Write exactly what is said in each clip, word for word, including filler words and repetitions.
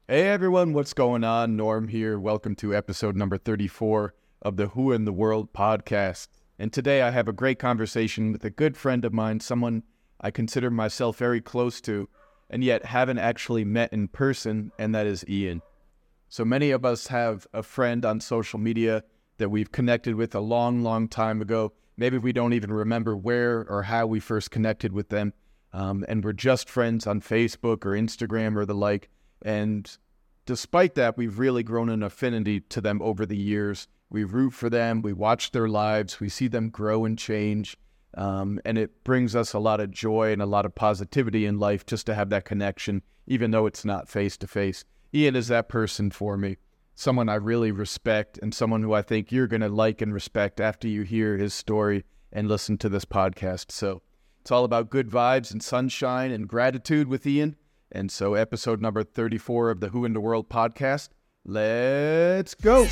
Hey everyone, what's going on? Norm here. Welcome to episode number thirty-four of the Who in the World podcast. And today I have a great conversation with a good friend of mine, someone I consider myself very close to, and yet haven't actually met in person, and that is Ian. So many of us have a friend on social media that we've connected with a long, long time ago. Maybe we don't even remember where or how we first connected with them. Um, and we're just friends on Facebook or Instagram or the like. And despite that, we've really grown an affinity to them over the years. We root for them. We watch their lives. We see them grow and change. Um, and it brings us a lot of joy and a lot of positivity in life just to have that connection, even though it's not face-to-face. Ian is that person for me, someone I really respect and someone who I think you're going to like and respect after you hear his story and listen to this podcast. So it's all about good vibes and sunshine and gratitude with Ian. And so episode number thirty-four of the Who in the World podcast, let's go.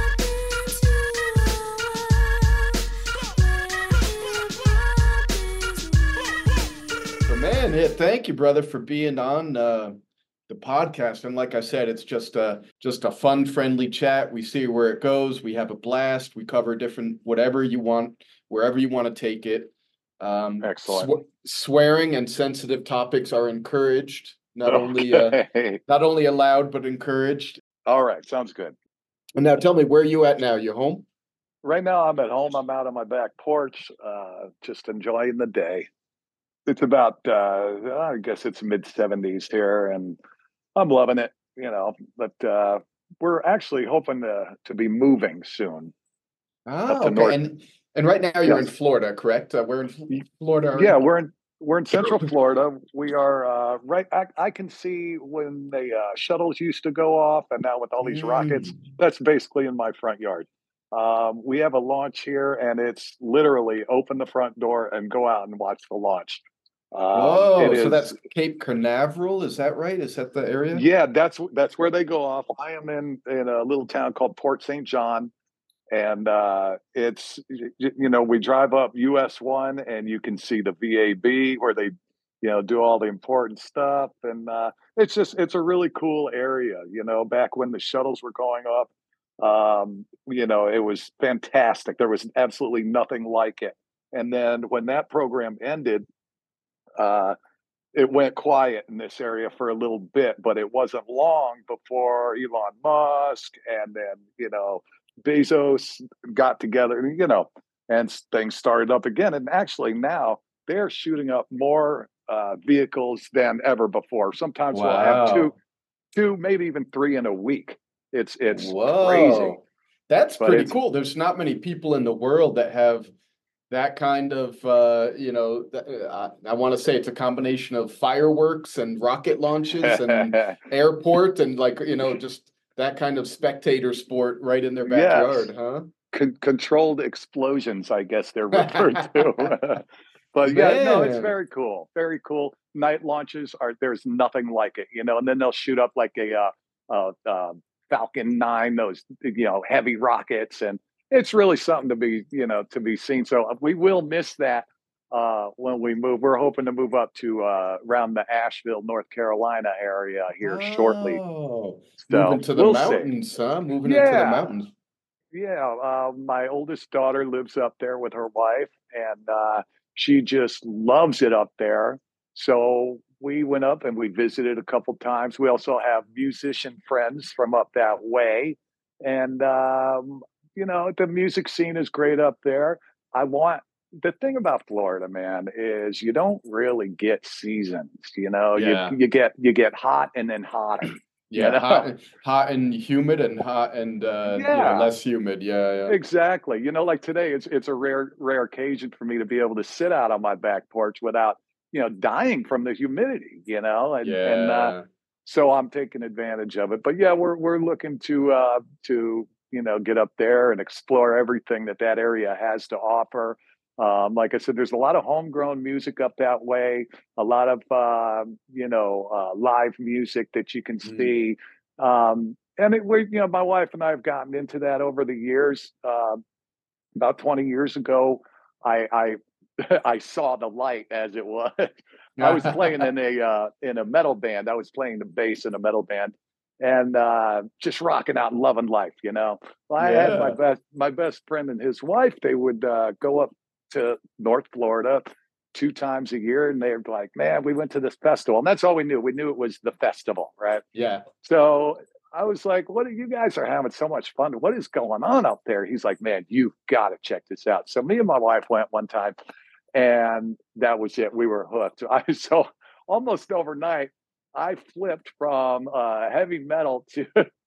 So man, yeah, thank you, brother, for being on uh, the podcast. And like I said, it's just a, just a fun, friendly chat. We see where it goes. We have a blast. We cover different, whatever you want, wherever you want to take it. Um, Excellent. sw- swearing and sensitive topics are encouraged. Not only uh, Okay. not only allowed, but encouraged. All right. Sounds good. And now tell me, where are you at now? You home? Right now, I'm at home. I'm out on my back porch, uh, just enjoying the day. It's about, uh, I guess it's mid seventies here, and I'm loving it, you know. But uh, we're actually hoping to, to be moving soon Ah, up to okay. North. And and right now you're in Yes. Florida, correct? Uh, where in Fl- Florida are Yeah, you? we're in we're in Central Florida. We are uh, right. I, I can see when the uh, shuttles used to go off, and now with all these rockets, Mm. that's basically in my front yard. Um, we have a launch here, and it's literally open the front door and go out and watch the launch. Um, it Whoa, so is, that's Cape Canaveral, is that right? Is that the area? yeah, that's that's where they go off. I am in in a little town called Port Saint John, and uh, it's you know we drive up U S one and you can see the V A B where they you know do all the important stuff, and uh, it's just it's a really cool area. You know, back when the shuttles were going up, um, you know, it was fantastic. There was absolutely nothing like it. And then when that program ended, uh, it went quiet in this area for a little bit, but it wasn't long before Elon Musk and then, you know, Bezos got together, you know, and things started up again. And actually now they're shooting up more uh, vehicles than ever before. Sometimes we'll have two, Wow. two, maybe even three in a week. It's it's crazy, Whoa. That's but pretty it's cool. There's not many people in the world that have that kind of, uh, you know, th- uh, I want to say it's a combination of fireworks and rocket launches and airport and like, you know, just that kind of spectator sport right in their yes. backyard, huh? Con- controlled explosions, I guess they're referred to. But yeah, no, it's Man. very cool. Very cool. Night launches are there's nothing like it, you know. And then they'll shoot up like a uh, uh, uh, Falcon nine, those you know heavy rockets, and it's really something to be you know to be seen. So uh, we will miss that uh, when we move. We're hoping to move up to uh, around the Asheville, North Carolina area here shortly. Oh, moving So to the we'll see. mountains, huh? Moving into the Yeah, mountains. yeah, uh, my oldest daughter lives up there with her wife, and uh, she just loves it up there. So we went up and we visited a couple times. We also have musician friends from up that way, and um, you know the music scene is great up there. I want the thing about Florida, man, is you don't really get seasons. You know, you Yeah. you get you get hot and then hotter. You Yeah, hot know, and hot and humid and hot and uh, you know, yeah. less humid. Yeah, yeah. Exactly. You know, like today, it's it's a rare rare occasion for me to be able to sit out on my back porch without, you know, dying from the humidity, you know, and and uh, Yeah. so I'm taking advantage of it. But yeah, we're we're looking to uh, to you know get up there and explore everything that that area has to offer. Um, like I said, there's a lot of homegrown music up that way. A lot of uh, you know uh, live music that you can Mm. see. Um, and it, we, you know, my wife and I have gotten into that over the years. Uh, about twenty years ago, I I, I saw the light as it was. I was playing in a uh, in a metal band. I was playing the bass in a metal band, and uh, just rocking out and loving life. You know, well, I had my Yeah. best my best friend and his wife. They would uh, go up to North Florida two times a year, and they're like, "Man, we went to this festival," and that's all we knew. We knew it was the festival, right? Yeah. So I was like, "What are you guys are having so much fun? What is going on up there?" He's like, "Man, you've got to check this out." So me and my wife went one time, and that was it. We were hooked. I so almost overnight, I flipped from uh, heavy metal to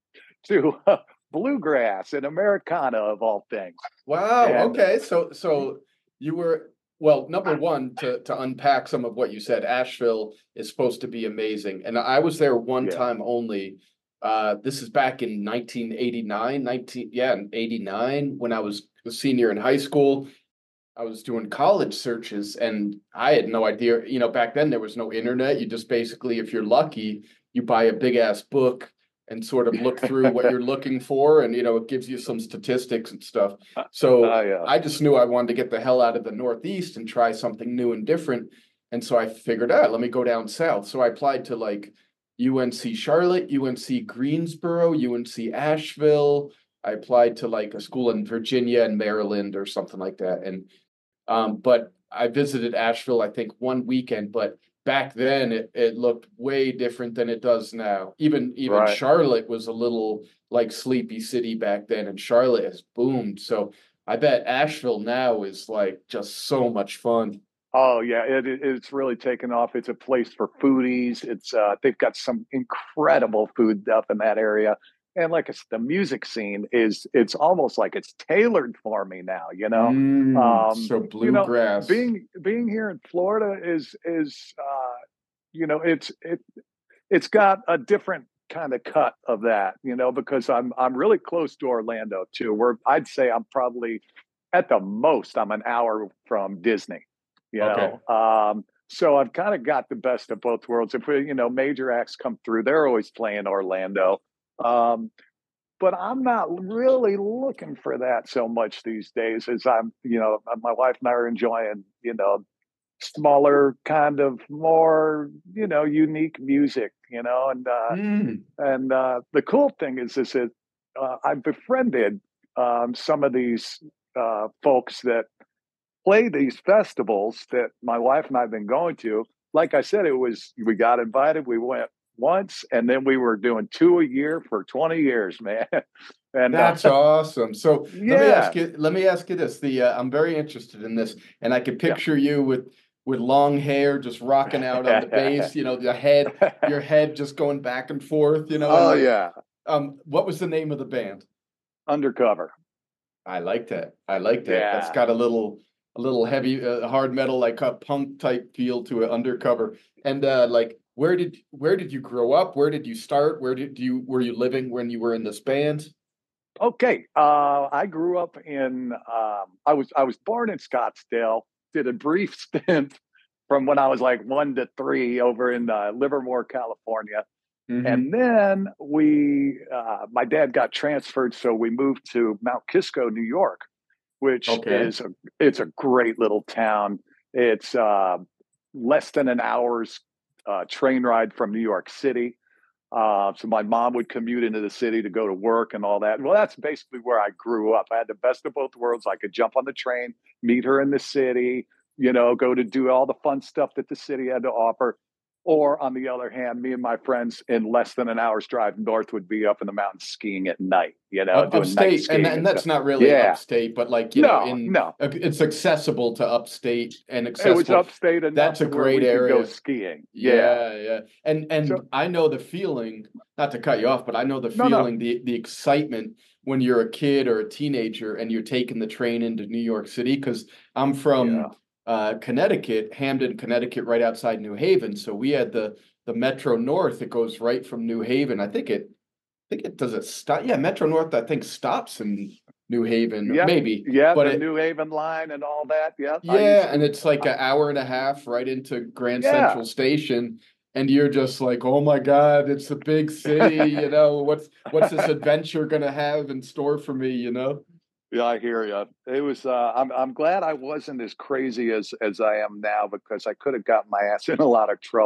to uh, bluegrass and Americana of all things. Wow. And Okay. So so you were well, number one, to to unpack some of what you said, Asheville is supposed to be amazing. And I was there one yeah, time only. Uh, this is back in nineteen eighty-nine, nineteen, yeah, in eighty-nine when I was a senior in high school. I was doing college searches and I had no idea, you know, back then there was no internet. You just basically, if you're lucky, you buy a big ass book and sort of look through what you're looking for. And, you know, it gives you some statistics and stuff. So I uh, I just knew I wanted to get the hell out of the Northeast and try something new and different. And so I figured out, let me go down south. So I applied to like U N C Charlotte, U N C Greensboro, U N C Asheville. I applied to like a school in Virginia and Maryland or something like that. And um, but I visited Asheville, I think, one weekend, but back then it, it looked way different than it does now. Even even right. Charlotte was a little like Sleepy City back then, and Charlotte has boomed. So I bet Asheville now is like just so much fun. Oh yeah, it, it's really taken off. It's a place for foodies. It's uh, they've got some incredible food up in that area, and like it's, the music scene is it's almost like it's tailored for me now. You know, Mm, um, so you know, bluegrass. being being here in Florida is is uh, you know it's it it's got a different kind of cut of that. You know, because I'm I'm really close to Orlando too. Where I'd say I'm probably at the most I'm an hour from Disney, you Okay. know. Um, so I've kind of got the best of both worlds. If we, you know, major acts come through, they're always playing Orlando. Um, but I'm not really looking for that so much these days as I'm, you know, my wife and I are enjoying, you know, smaller, kind of more, you know, unique music, you know, and uh Mm, and uh the cool thing is is that uh, I've befriended um some of these uh folks that play these festivals that my wife and I have been going to. Like I said, it was we got invited, we went once, and then we were doing two a year for twenty years, man. and uh, that's awesome. So let me yeah, ask you, let me ask you this. The uh, I'm very interested in this, and I can yeah. picture you with with long hair just rocking out on the bass, you know, the head, your head just going back and forth, you know, and oh like yeah, um what was the name of the band? undercover. I liked it. I liked it. That's Yeah. got a little a little heavy uh, hard metal like a punk type feel to it, undercover. And uh like where did where did you grow up? Where did you start? Where did you were you living when you were in this band? Okay. Uh, I grew up in. Um, I was I was born in Scottsdale. Did a brief stint from when I was like one to three over in uh, Livermore, California. And Mm-hmm. then we, uh, my dad got transferred, so we moved to Mount Kisco, New York, which Okay. is a it's a great little town. It's uh, less than an hour's uh, train ride from New York City. Uh, so my mom would commute into the city to go to work and all that. Well, that's basically where I grew up. I had the best of both worlds. I could jump on the train, meet her in the city, you know, go to do all the fun stuff that the city had to offer. Or on the other hand, me and my friends in less than an hour's drive north would be up in the mountains skiing at night, you know, Up, doing night upstate, and skiing and and stuff. that's not really Yeah. upstate, but like you know, No, in no. uh, it's accessible to upstate and It was accessible. upstate enough That's a to where great we could go area. skiing. Yeah. Yeah, yeah. And and So I know the feeling, not to cut you off, but I know the no, no. feeling, the the excitement when you're a kid or a teenager and you're taking the train into New York City, because I'm Yeah. from uh Connecticut, Hamden, Connecticut, right outside New Haven. So we had the the Metro North that goes right from New Haven. I think it I think it does it stop. Yeah, Metro North, I think stops in New Haven, Yep. maybe. Yeah, But the it New Haven line and all that. Yeah, I used yeah, and to. it's like Uh, an hour and a half right into Grand yeah. Central Station, and you're just like, oh my God, it's a big city, you know, what's what's this adventure gonna have in store for me, you know? Yeah, I hear you. It was. Uh, I'm. I'm glad I wasn't as crazy as as I am now because I could have gotten my ass in a lot of trouble.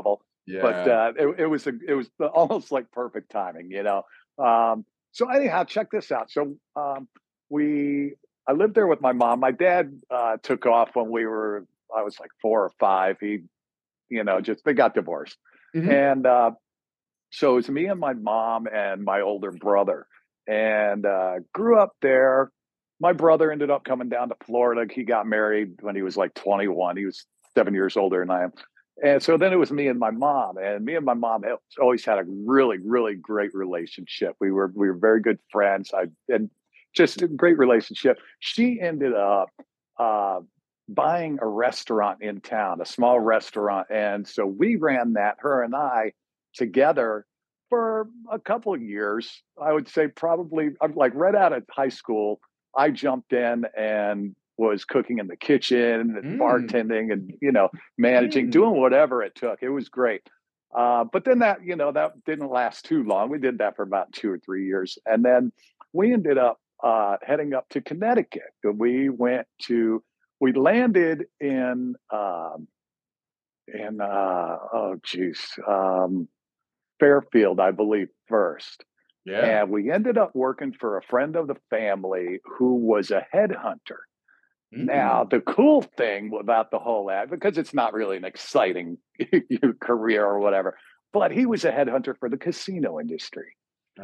But Yeah. uh, it, it was a, it was almost like perfect timing, you know. Um, so anyhow, check this out. So um, we, I lived there with my mom. My dad uh, took off when we were, I was like four or five. He, you know, just they got divorced, Hmm. and uh, so it was me and my mom and my older brother, and uh, grew up there. My brother ended up coming down to Florida. He got married when he was like twenty-one. He was seven years older than I am. And so then it was me and my mom, and me and my mom always had a really, really great relationship. We were we were very good friends. I and just a great relationship. She ended up uh, buying a restaurant in town, a small restaurant, and so we ran that. Her and I together for a couple of years. I would say probably like right out of high school, I jumped in and was cooking in the kitchen and Mm. bartending and, you know, managing, Mm. doing whatever it took. It was great. Uh, but then that, you know, that didn't last too long. We did that for about two or three years. And then we ended up uh, heading up to Connecticut. We went to, we landed in, um, in, uh, oh, geez, um, Fairfield, I believe, first. Yeah. And we ended up working for a friend of the family who was a headhunter. Now, Mm. the cool thing about the whole ad, because it's not really an exciting career or whatever, but he was a headhunter for the casino industry.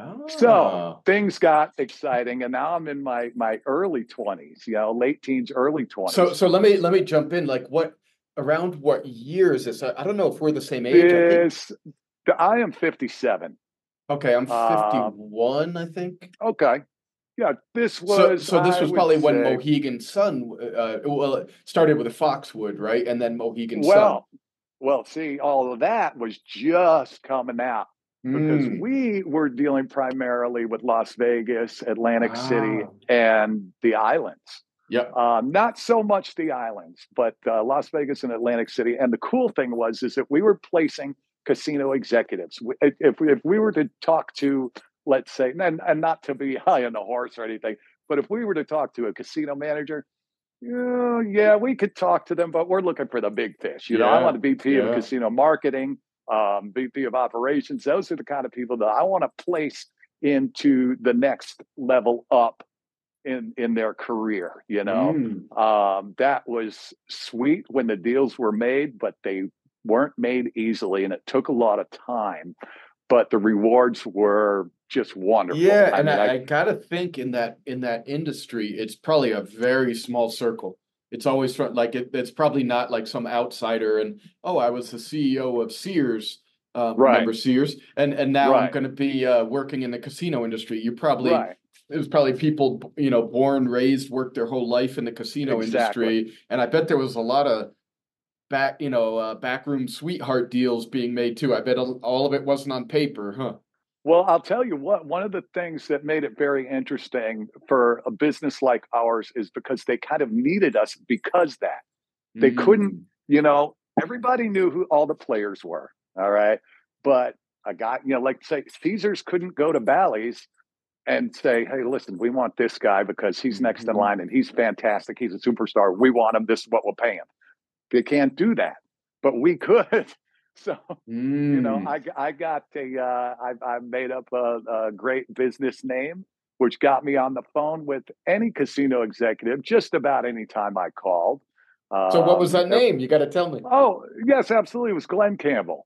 So Ah. things got exciting, and now I'm in my my early twenties, you know, late teens, early So twenties. so let me let me jump in. Like what around what year is this? I, I don't know if we're the same age. I think This, I am fifty-seven. okay, I'm Um, fifty-one, I think. okay, yeah, this So was, so this I was would probably when say, Mohegan Sun uh well it started with a Foxwood, right? And then Mohegan Sun. well, well, see, all of that was just coming out because Mm. we were dealing primarily with Las Vegas, Atlantic City, Ah. and the islands. Yep. Um, not so much the islands, but uh, Las Vegas and Atlantic City. And the cool thing was is that we were placing casino executives. If we, if we were to talk to, let's say, and, and not to be high on the horse or anything, but if we were to talk to a casino manager, yeah, yeah, we could talk to them, but we're looking for the big fish. You know, I want Yeah. the V P of Yeah. casino marketing, um, V P of operations. Those are the kind of people that I want to place into the next level up in in their career. You know, Mm. um, that was sweet when the deals were made, but they weren't made easily, and it took a lot of time. But the rewards were just wonderful. Yeah, I and mean, I, I I gotta think in that in that industry, it's probably a very small circle. It's always fr- like it, it's probably not like some outsider and oh, I was the C E O of Sears, uh, right, remember Sears, and and now I'm right, going to be uh, working in the casino industry. You probably right, it was probably people you know born, raised, worked their whole life in the casino exactly. industry, and I bet there was a lot of back you know uh, backroom sweetheart deals being made too. I bet all of it wasn't on paper, huh? Well, I'll tell you what, one of the things that made it very interesting for a business like ours is because they kind of needed us because that they couldn't, Mm. you know, everybody knew who all the players were. All right. But a guy, you know, like say Caesars couldn't go to Bally's and say, hey, listen, we want this guy because he's next in Mhm. line and he's fantastic. He's a superstar. We want him. This is what we'll pay him. They can't do that, but we could. So, you know, Mm. I I got a uh, I I made up a, a great business name, which got me on the phone with any casino executive just about any time I called. So what was Um, that name? You got to tell me. oh yes, absolutely, it was Glenn Campbell.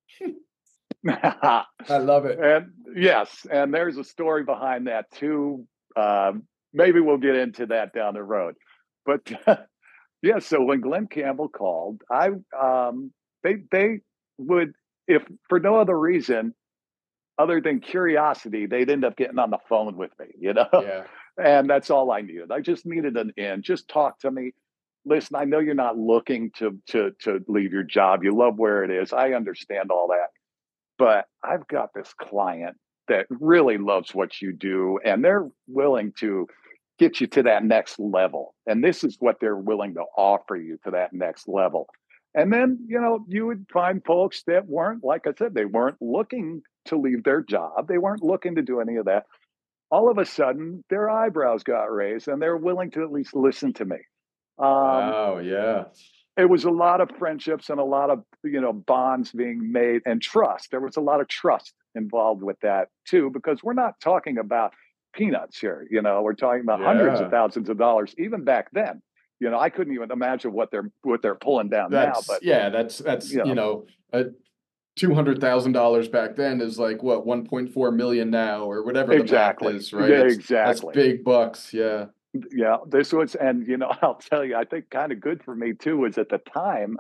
I love it. And yes, and there's a story behind that too. Um, maybe we'll get into that down the road, but yeah, so when Glenn Campbell called, I um they they would, if for no other reason other than curiosity, they'd end up getting on the phone with me, you know? Yeah. And that's all I needed. I just needed an in. Just talk to me. Listen, I know you're not looking to to to leave your job. You love where it is. I understand all that. But I've got this client that really loves what you do, and they're willing to get you to that next level. And this is what they're willing to offer you to that next level. And then, you know, you would find folks that weren't, like I said, they weren't looking to leave their job. They weren't looking to do any of that. All of a sudden, their eyebrows got raised and they're willing to at least listen to me. Um, Wow. Yeah. it was a lot of friendships and a lot of, you know, bonds being made and trust. There was a lot of trust involved with that too, because we're not talking about peanuts here. You know, we're talking about hundreds of Yeah. thousands of dollars, even back then. You know, I couldn't even imagine what they're what they're pulling down now, That's but yeah, that's that's you you know, know, uh, two hundred thousand dollars back then is like what one point four million now or whatever the math exactly. is, right? Yeah, It's that's exactly. big bucks. Yeah. Yeah, this was, and you know, I'll tell you, I think kind of good for me too was at the time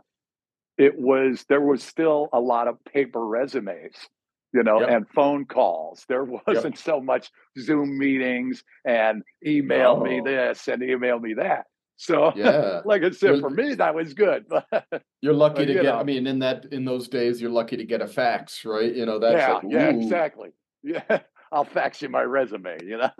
it was there was still a lot of paper resumes, you know, Yep. and phone calls. There Yep. wasn't so much Zoom meetings and email me No. this and email me that. So, Yeah. like I said, You're for me that was good, but you're lucky but to you get, I know, mean, in that in those days, you're lucky to get a fax, right? You know, that's yeah, like, yeah, ooh, exactly. Yeah, I'll fax you my resume, you know.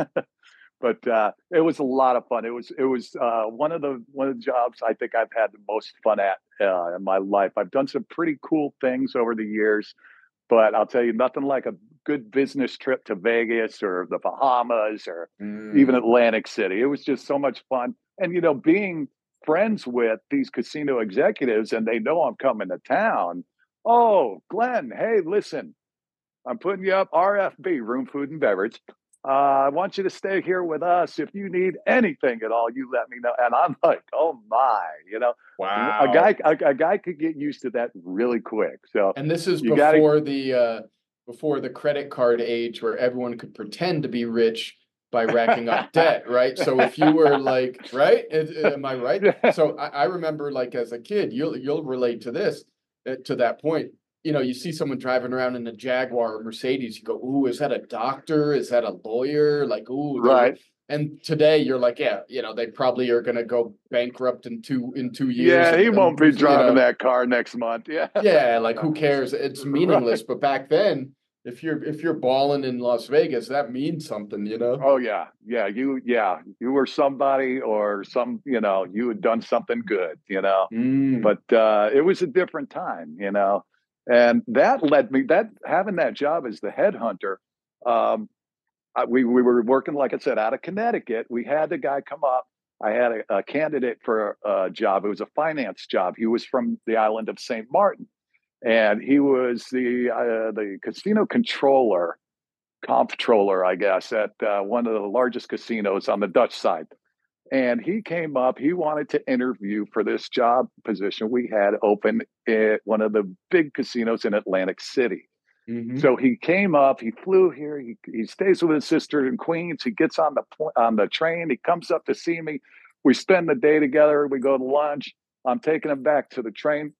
But uh, it was a lot of fun. It was it was uh, one of the one of the jobs I think I've had the most fun at uh, in my life. I've done some pretty cool things over the years, but I'll tell you nothing like a good business trip to Vegas or the Bahamas or even mm, Atlantic City. It was just so much fun. And you know, being friends with these casino executives and they know I'm coming to town. Oh, Glenn, hey, listen, I'm putting you up R F B, room, food, and beverage. Uh, I want you to stay here with us. If you need anything at all, you let me know. And I'm like, oh my, you know, a guy, wow. a, a guy could get used to that really quick. So And this is you got to, before the uh before the credit card age where everyone could pretend to be rich by racking up debt, right? So if you were like, right? Am I right? yeah, So I, I remember like as a kid, you'll you'll relate to this uh, to that point. You know, you see someone driving around in a Jaguar or Mercedes, you go, "Ooh, is that a doctor? Is that a lawyer?" Like, "Ooh, they're." right. And today you're like, yeah, you know, they probably are going to go bankrupt in two in two years, Yeah, he and, and won't be who's you driving know, that car next month. Yeah, yeah, like who cares? It's right. meaningless. But back then, if you're if you're balling in Las Vegas, that means something, you know? Oh yeah, yeah. You, yeah, you were somebody or some. You know, you had done something good. You know, Mm, but uh, it was a different time, you know, and that led me that having that job as the headhunter. Um, I, we we were working, like I said, out of Connecticut. We had the guy come up. I had a, a candidate for a, a job. It was a finance job. He was from the island of Saint Martin, and he was the uh, the casino controller, comptroller, I guess, at uh, one of the largest casinos on the Dutch side. And he came up, he wanted to interview for this job position we had open at one of the big casinos in Atlantic City. hmm. So he came up, he flew here, he, he stays with his sister in Queens. He gets on the on the train, he comes up to see me. We spend the day together, we go to lunch. I'm taking him back to the train.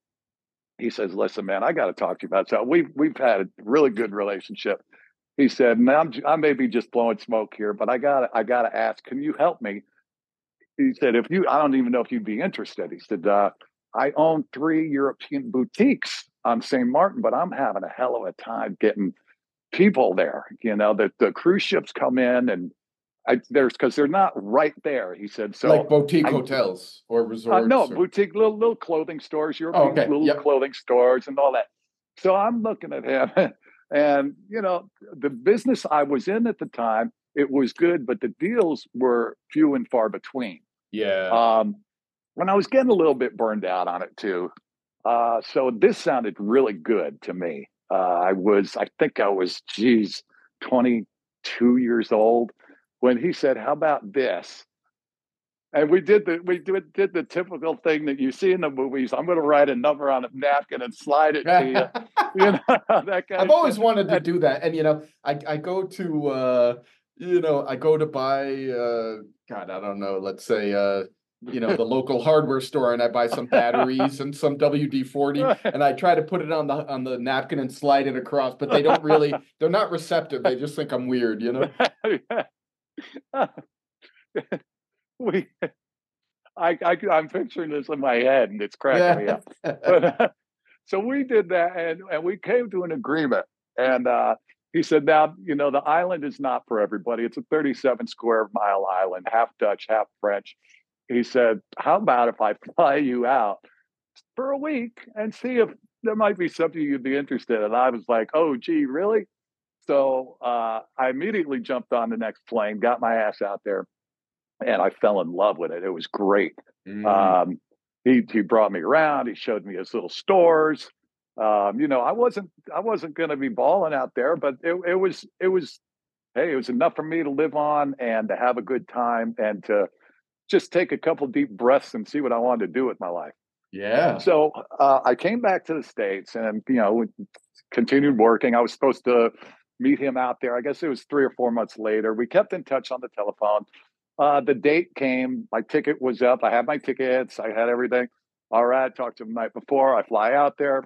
He says, "Listen, man, I got to talk to you about something. We've we've had a really good relationship." He said, "Now I'm, I may be just blowing smoke here, but I got I got to ask, can you help me?" He said, if you, I don't even know if you'd be interested. He said, uh, I own three European boutiques on Saint Martin, but I'm having a hell of a time getting people there. You know, the, the cruise ships come in and I, there's because they're not right there. He said, Like so boutique I, hotels or uh, no, resorts or boutique, little, little clothing stores, oh, European okay. little Yep. clothing stores and all that. So I'm looking at him and, you know, the business I was in at the time, it was good, but the deals were few and far between. Yeah. Um, when I was getting a little bit burned out on it too. Uh, so this sounded really good to me. Uh, I was, I think I was, geez, twenty-two years old when he said, "How about this?" And we did the we did, did the typical thing that you see in the movies. I'm going to write a number on a napkin and slide it to you, you know, that kind I've of shit. always wanted to And do that. And you know, I I go to uh you know, I go to buy uh God, I don't know, let's say uh you know, the local hardware store and I buy some batteries and some W D forty and I try to put it on the on the napkin and slide it across, but they don't really they're not receptive. They just think I'm weird, you know? we I, I I'm picturing this in my head and it's cracking me Yeah. up. But so we did that and, and we came to an agreement. And uh, he said, now, you know, the island is not for everybody. It's a thirty-seven square mile island, half Dutch, half French. He said, how about if I fly you out for a week and see if there might be something you'd be interested in? And I was like, oh, gee, really? So uh, I immediately jumped on the next plane, got my ass out there, and I fell in love with it. It was great. Mm. Um, he he brought me around. He showed me his little stores. Um, you know, I wasn't I wasn't going to be balling out there, but it, it was it was hey, it was enough for me to live on and to have a good time and to just take a couple deep breaths and see what I wanted to do with my life. Yeah. So uh, I came back to the States and, you know, continued working. I was supposed to meet him out there. I guess it was three or four months later. We kept in touch on the telephone. Uh, the date came. My ticket was up. I had my tickets. I had everything. All right. I talked to him the night before. I fly out there,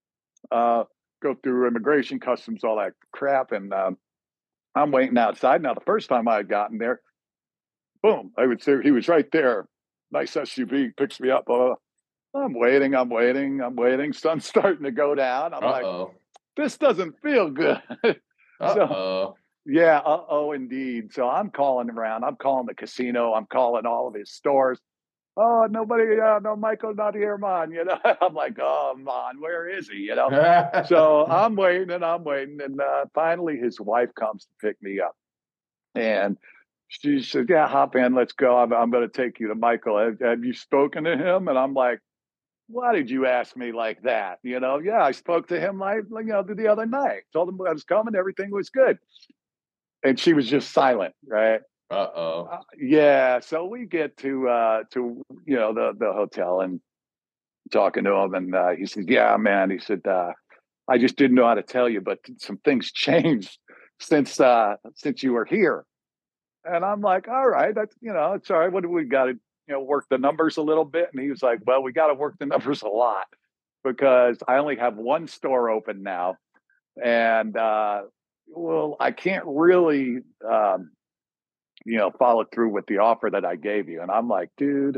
uh, go through immigration, customs, all that crap. And um, I'm waiting outside. Now, the first time I had gotten there, boom, I would say he was right there. Nice S U V picks me up. Uh, I'm waiting, I'm waiting, I'm waiting. Sun's starting to go down. I'm like, Uh-oh. this doesn't feel good. So, Uh-oh. yeah, uh oh, indeed. So I'm calling around. I'm calling the casino. I'm calling all of his stores. Oh, nobody, uh, no, Michael, not here, man. You know, I'm like, oh, man, where is he? You know, so I'm waiting and I'm waiting. And uh, finally, his wife comes to pick me up. And she said, yeah, hop in, let's go. I'm, I'm going to take you to Michael. Have, have you spoken to him? And I'm like, why did you ask me like that? You know, yeah, I spoke to him like, you know, the other night. Told him I was coming, everything was good. And she was just silent, right? Uh-oh. Uh, yeah. So we get to uh to you know the the hotel and talking to him, and uh, he said, yeah, man. He said, uh, I just didn't know how to tell you, but some things changed since uh since you were here. And I'm like, all right, that's you know, it's all right. What do we got to, you know, work the numbers a little bit? And he was like, well, we got to work the numbers a lot because I only have one store open now. And uh, well, I can't really um, you know, follow through with the offer that I gave you. And I'm like, dude,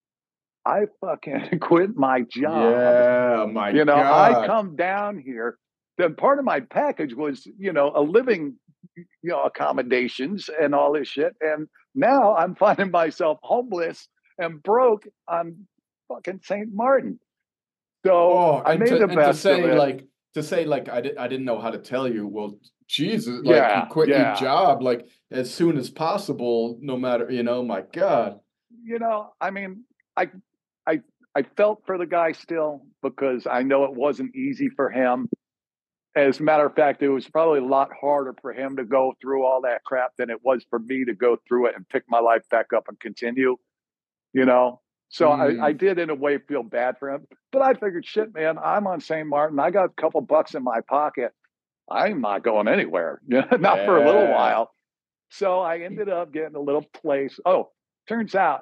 I fucking quit my job. Yeah, my You know, I God. come down here. Then part of my package was, you know, a living, you know, accommodations and all this shit. And now I'm finding myself homeless and broke on fucking Saint Martin. So Oh, I and made to the and to best of say it. like to say like I did I didn't know how to tell you. Well, Jesus, like you Yeah, quit your yeah. job like as soon as possible, no matter, you know, my God. You know, I mean, I I I felt for the guy still because I know it wasn't easy for him. As a matter of fact, it was probably a lot harder for him to go through all that crap than it was for me to go through it and pick my life back up and continue, you know? So I, I Mm, did, in a way, feel bad for him. But I figured, shit, man, I'm on Saint Martin. I got a couple bucks in my pocket. I'm not going anywhere, not for a little yeah. while. So I ended up getting a little place. Oh, turns out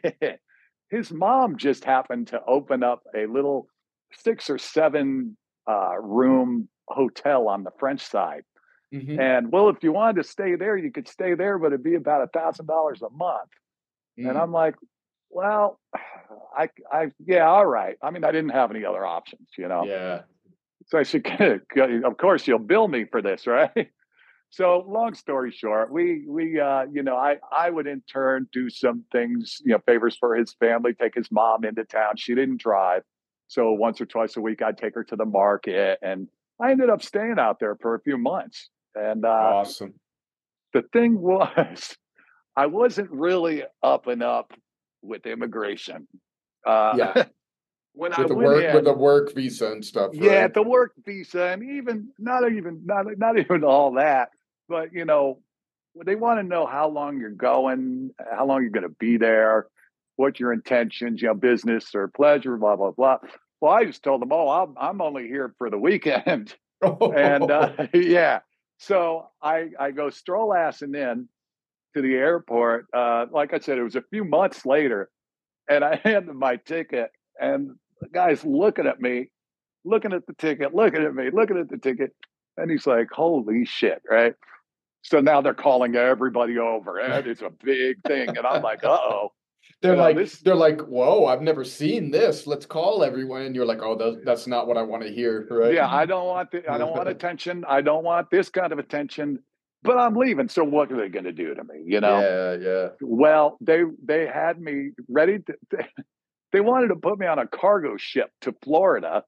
his mom just happened to open up a little six or seven uh, room hotel on the French side. Mm-hmm. And well, if you wanted to stay there, you could stay there, but it'd be about a thousand dollars a month. And Mm, I'm like, well, I, I, yeah, all right. I mean, I didn't have any other options, you know. yeah. So I said, of course, you'll bill me for this, right? So long story short, we we uh, you know, I I would in turn do some things, you know, favors for his family, take his mom into town. She didn't drive. So once or twice a week I'd take her to the market and I ended up staying out there for a few months. And uh Awesome. the thing was I wasn't really up and up with immigration. Yeah. Uh when I With the went work with the in, work visa and stuff, yeah, right? the work visa and even not even not not even all that, but you know, they want to know how long you're going, how long you're going to be there, what your intentions, you know, business or pleasure, blah blah blah. Well, I just told them, oh, I'm I'm only here for the weekend, and uh, yeah, so I I go stroll assing in to the airport. Uh, like I said, it was a few months later, and I handed my ticket, and the guy's looking at me, looking at the ticket, looking at me, looking at the ticket, and he's like, "Holy shit!" Right? So now they're calling everybody over, and it's a big thing. And I'm like, uh oh, They're you know, like this, they're like, "Whoa, I've never seen this. Let's call everyone." And you're like, "Oh, that's that's not what I want to hear, right?" yeah, I don't want the, I don't want attention. I don't want this kind of attention, but I'm leaving. So what are they going to do to me? You know? Yeah, yeah. Well, they they had me ready to. They wanted to put me on a cargo ship to Florida,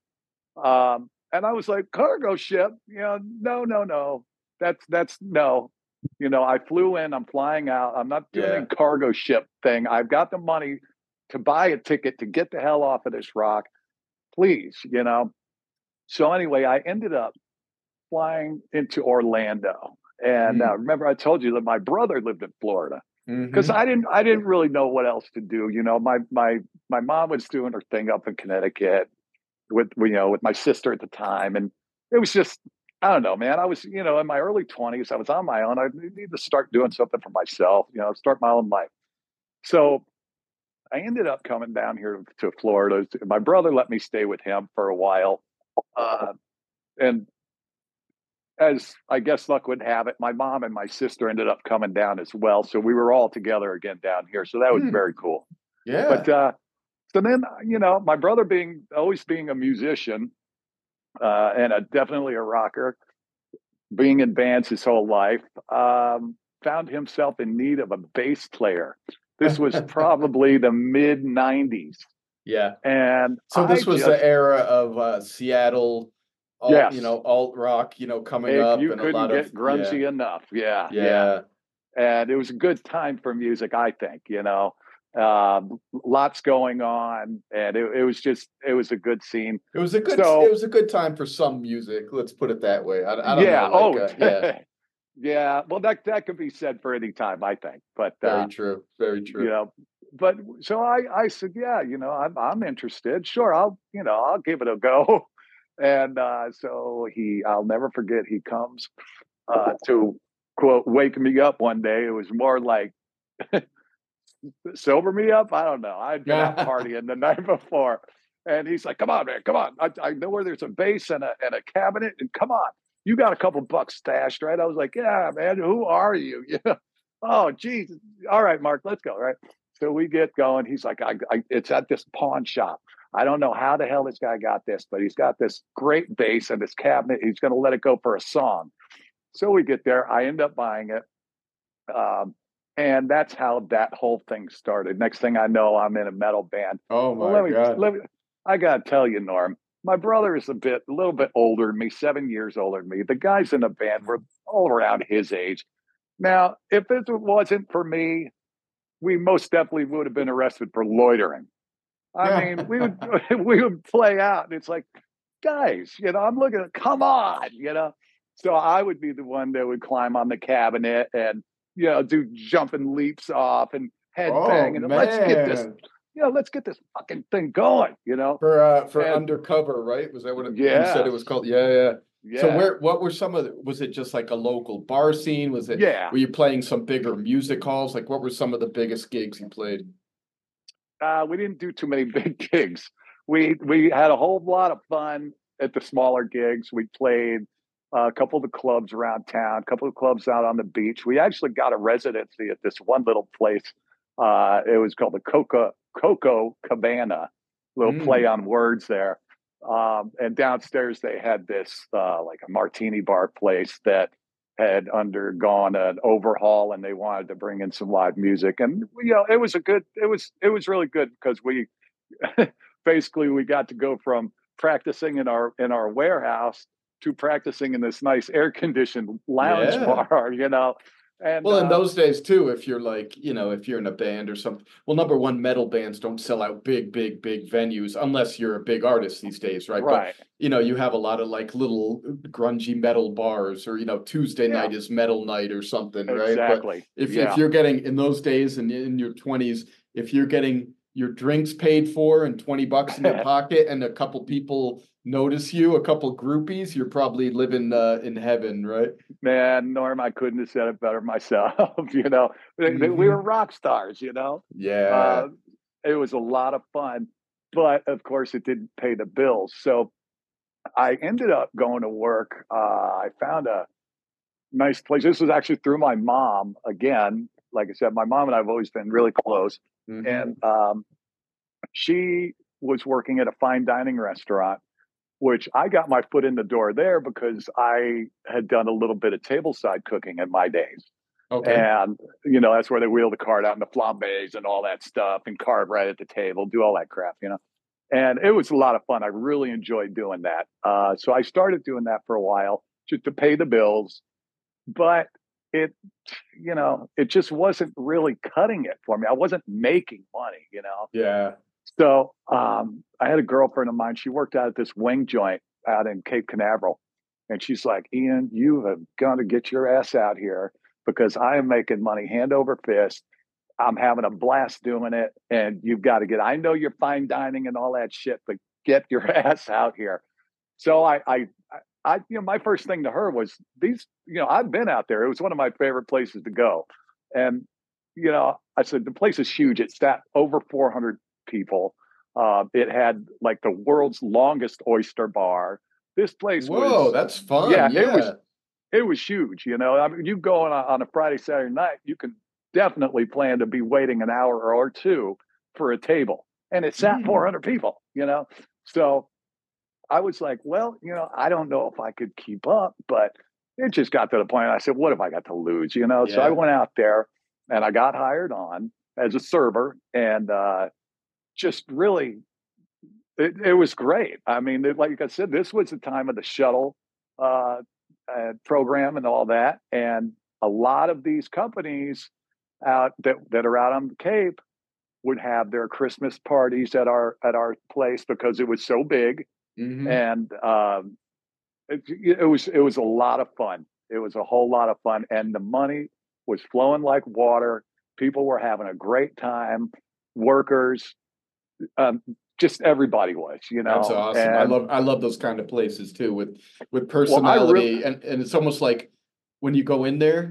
um, and I was like, cargo ship? You know, no, no, no. That's that's no. You know, I flew in, I'm flying out. I'm not doing Yeah. a cargo ship thing. I've got the money. to buy a ticket to get the hell off of this rock, please, you know. So anyway, I ended up flying into Orlando. And uh, Mm. remember, I told you that my brother lived in Florida because Mm-hmm. I didn't I didn't really know what else to do. You know, my my my mom was doing her thing up in Connecticut with you know with my sister at the time, and it was just I don't know, man. I was you know in my early twenties. I was on my own. I needed to start doing something for myself. You know, start my own life. So I ended up coming down here to Florida. My brother let me stay with him for a while, uh, and as I guess luck would have it, my mom and my sister ended up coming down as well. So we were all together again down here. So that was Mm. very cool. But Yeah. uh, so then, you know, my brother being always being a musician uh, and a, definitely a rocker, being in bands his whole life, um, found himself in need of a bass player. This was probably the mid nineties. Yeah. And So I this was the just, era of uh, Seattle, alt, you yes, know, alt rock, you know, coming if up, you and a couldn't lot of get yeah, grungy enough. Yeah, yeah. yeah. And it was a good time for music, I think, you know. Um, lots going on, and it, it was just it was a good scene. It was a good it So was a good time for some music. Let's put it that way. I I don't know, yeah, like oh uh, yeah, yeah. Well, that that could be said for any time, I think. But very uh, true, very you true. know, but so I I said, yeah, you know, I'm I'm interested. Sure, I'll you know I'll give it a go. And uh, so he, I'll never forget. He comes uh, to quote wake me up one day. It was more like sober me up. I don't know. I'd been out Yeah. partying the night before. And he's like, come on, man, come on. I, I know where there's a bass and a, and a cabinet. And come on, you got a couple bucks stashed, right? I was like, yeah, man, who are you? You know, oh, geez. All right, Mark, let's go, right? So we get going. He's like, I, I, it's at this pawn shop. I don't know how the hell this guy got this, but he's got this great bass and this cabinet. He's going to let it go for a song. So we get there. I end up buying it. Um, and that's how that whole thing started. Next thing I know, I'm in a metal band. Oh Well, my let me God. let me. I gotta tell you, Norm. My brother is a bit, a little bit older than me, seven years older than me. The guys in the band were all around his age. Now, if it wasn't for me, we most definitely would have been arrested for loitering. I mean, we would we would play out, and it's like, guys, you know, I'm looking at, come on, you know. So I would be the one that would climb on the cabinet and, you know, do jumping leaps off and head Oh banging. And let's get this, man. you know, let's get this fucking thing going, you know. For uh for And undercover, right? Was that what it, you said it yes, was called? Yeah, yeah. So yeah, where what were some of the, was it just like a local bar scene? Was it yeah. were you playing some bigger music halls? Like what were some of the biggest gigs you played? Uh, we didn't do too many big gigs. We we had a whole lot of fun at the smaller gigs. We played uh, a couple of the clubs around town, a couple of clubs out on the beach. We actually got a residency at this one little place. Uh, it was called the Coca Coco Cabana. Little play Mm. on words there. Um, and downstairs they had this uh, like a martini bar place that had undergone an overhaul, and they wanted to bring in some live music. And you know, it was a good. It was it was really good because we basically we got to go from practicing in our in our warehouse to practicing in this nice air conditioned lounge Yeah. bar. You know, and Well, in uh, those days too, if you're like, you know, if you're in a band or something, well, number one, metal bands don't sell out big, big, big venues unless you're a big artist these days, right? But, right, you know, you have a lot of like little grungy metal bars or, you know, Tuesday yeah, night is metal night or something, right? But exactly, if if yeah. you're getting in those days and in your twenties, if you're getting your drinks paid for and twenty bucks in your pocket and a couple people notice you, a couple groupies, you're probably living uh, in heaven, right? Man, Norm, I couldn't have said it better myself. You know, we were Hmm. rock stars. You know, Yeah. uh, it was a lot of fun, but of course, it didn't pay the bills. So I ended up going to work. Uh, I found a nice place. This was actually through my mom. Again, like I said, my mom and I have always been really close, Hmm. and um, she was working at a fine dining restaurant, which I got my foot in the door there because I had done a little bit of tableside cooking in my days. Okay. And, you know, that's where they wheel the cart out and the flambés and all that stuff and carve right at the table, do all that crap, you know. And it was a lot of fun. I really enjoyed doing that. Uh, so I started doing that for a while just to pay the bills. But it, you know, it just wasn't really cutting it for me. I wasn't making money, you know. Yeah. So um, I had a girlfriend of mine. She worked out at this wing joint out in Cape Canaveral, and she's like, "Ian, you have got to get your ass out here because I am making money hand over fist. I'm having a blast doing it, and you've got to get. I know you're fine dining and all that shit, but get your ass out here." So I, I, I, you know, my first thing to her was these. You know, I've been out there. It was one of my favorite places to go, and you know, I said the place is huge. It's that over four hundred people. Uh, it had like the world's longest oyster bar. This place Whoa, was, that's fun. yeah, it was Yeah. it was huge. You know, I mean, you go on a, on a Friday, Saturday night, you can definitely plan to be waiting an hour or two for a table, and it sat Mm. four hundred people. You know, so I was like, well, you know, I don't know if I could keep up, but it just got to the point. I said, what have I got to lose? You know, so I Yeah. went out there and I got hired on as a server, and uh, just really, it, it was great. I mean, it, like I said, this was the time of the shuttle uh, uh, program and all that, and a lot of these companies out that that are out on the Cape would have their Christmas parties at our at our place because it was so big, Mm-hmm. and um, it, it was it was a lot of fun. It was a whole lot of fun, and the money was flowing like water. People were having a great time. Workers, um, just everybody was, you That's know. awesome. I And love I love those kind of places too with with well, I really, personality, and and it's almost like when you go in there,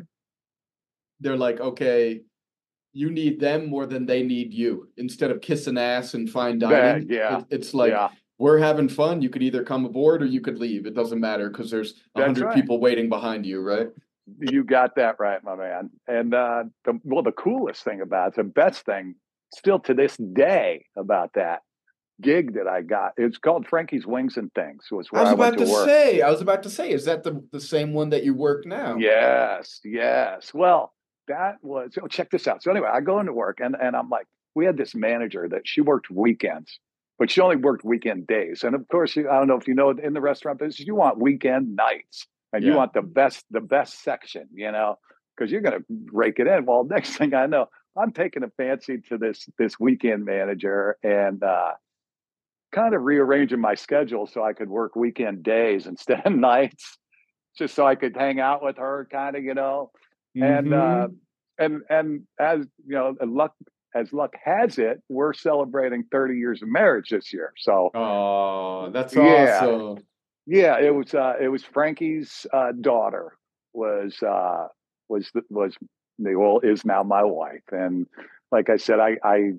they're like, okay, you need them more than they need you. Instead of kissing ass and fine yeah, dining, yeah, it, it's like yeah, we're having fun. You could either come aboard or you could leave. It doesn't matter because there's a that's hundred right. people waiting behind you, right? You got that right, my man. And uh, the well, the coolest thing about it, the best thing, still to this day about that gig that I got, it's called Frankie's Wings and Things. Was I where was I went about to to work. say, I was about to say, is that the the same one that you work now? Yes, yes. Well, that was. Oh, check this out. So anyway, I go into work, and and I'm like, we had this manager that she worked weekends, but she only worked weekend days. And of course, I don't know if you know, in the restaurant business, you want weekend nights, and you Yeah. want the best the best section, you know, because you're going to rake it in. Well, next thing I know, I'm taking a fancy to this this weekend manager, and uh, kind of rearranging my schedule so I could work weekend days instead of nights, just so I could hang out with her, kind of, you know. And uh, Mm-hmm. and and as you know, luck as luck has it, we're celebrating thirty years of marriage this year. So Oh, that's yeah, awesome. yeah, it was uh, it was Frankie's uh, daughter was uh, was was the well is now my wife, and like I said, I I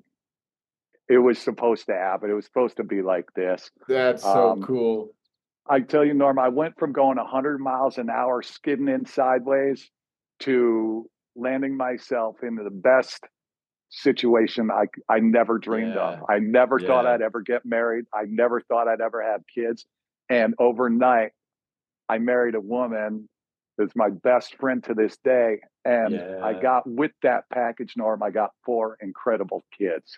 it was supposed to happen. It was supposed to be like this. That's so Um, cool. I tell you, Norm, I went from going one hundred miles an hour skidding in sideways to landing myself into the best situation I I never dreamed of. Yeah. I never thought Yeah. I'd ever get married. I never thought I'd ever have kids. And overnight, I married a woman that's my best friend to this day. And I Yeah. got with that package, Norm, I got four incredible kids.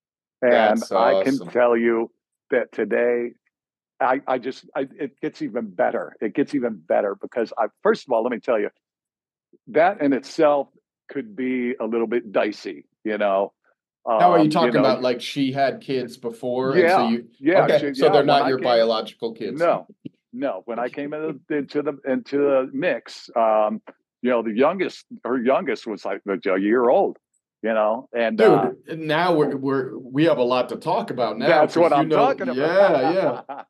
And That's I can awesome. tell you that today I, I just I, it gets even better. It gets even better because I first of all, let me tell you, that in itself could be a little bit dicey, you know. Now, are you Um, you talking know, about like she had kids before, and so yeah, you yeah, okay, she, so yeah. they're When not I your came, biological kids. no, no. When I came into, into the into the mix, um, you know, the youngest, her youngest was like a year old, you know, and uh, Dude, now we're we're we have a lot to talk about now that's what because you I'm know, talking yeah, yeah. about.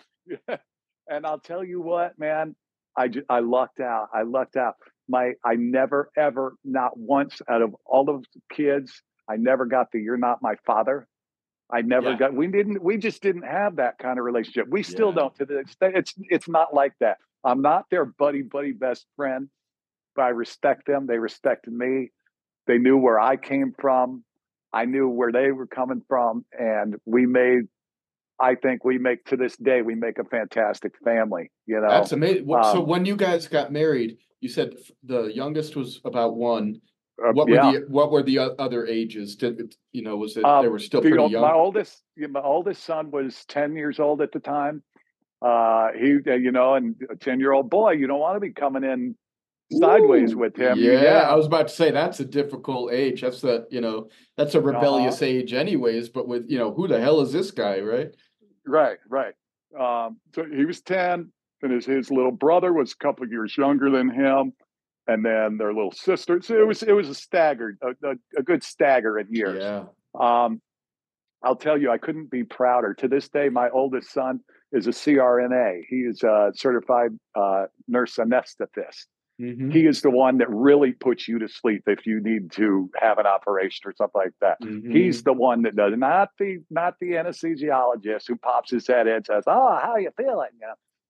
And I'll tell you what, man, I just, I lucked out. I lucked out. My I never ever, not once out of all those kids, I never got the "you're not my father." I never Yeah, got. We didn't. We just didn't have that kind of relationship. We still yeah. don't to the extent. It's it's not like that. I'm not their buddy buddy best friend, but I respect them. They respected me. They knew where I came from. I knew where they were coming from, and we made. I think we make to this day we make a fantastic family. You That's know, amazing. Wh- So um, when you guys got married, you said f- the youngest was about one. uh, What were yeah. the what were the o- other ages? Did it, you know, was it they Um, were still pretty the my young? oldest my oldest son was ten years old at the time. Uh, he, uh, you know, and a ten year old boy, you don't want to be coming in. sideways Ooh, with him. yeah, I Yeah. was about to say that's a difficult age. That's the, you know, that's a Uh-huh. rebellious age anyways, but with, you know, who the hell is this guy, right? Right, right. Um, so he was ten, and his his little brother was a couple of years younger than him, and then their little sister. So it was it was a staggered, a, a, a good stagger in years. Yeah. Um, I'll tell you, I couldn't be prouder. To this day, my oldest son is a C R N A. He is a certified uh, nurse anesthetist. Mm-hmm. He is the one that really puts you to sleep if you need to have an operation or something like that. Mm-hmm. He's the one that does, not the not the anesthesiologist who pops his head in and says, "Oh, how you feeling?" You know.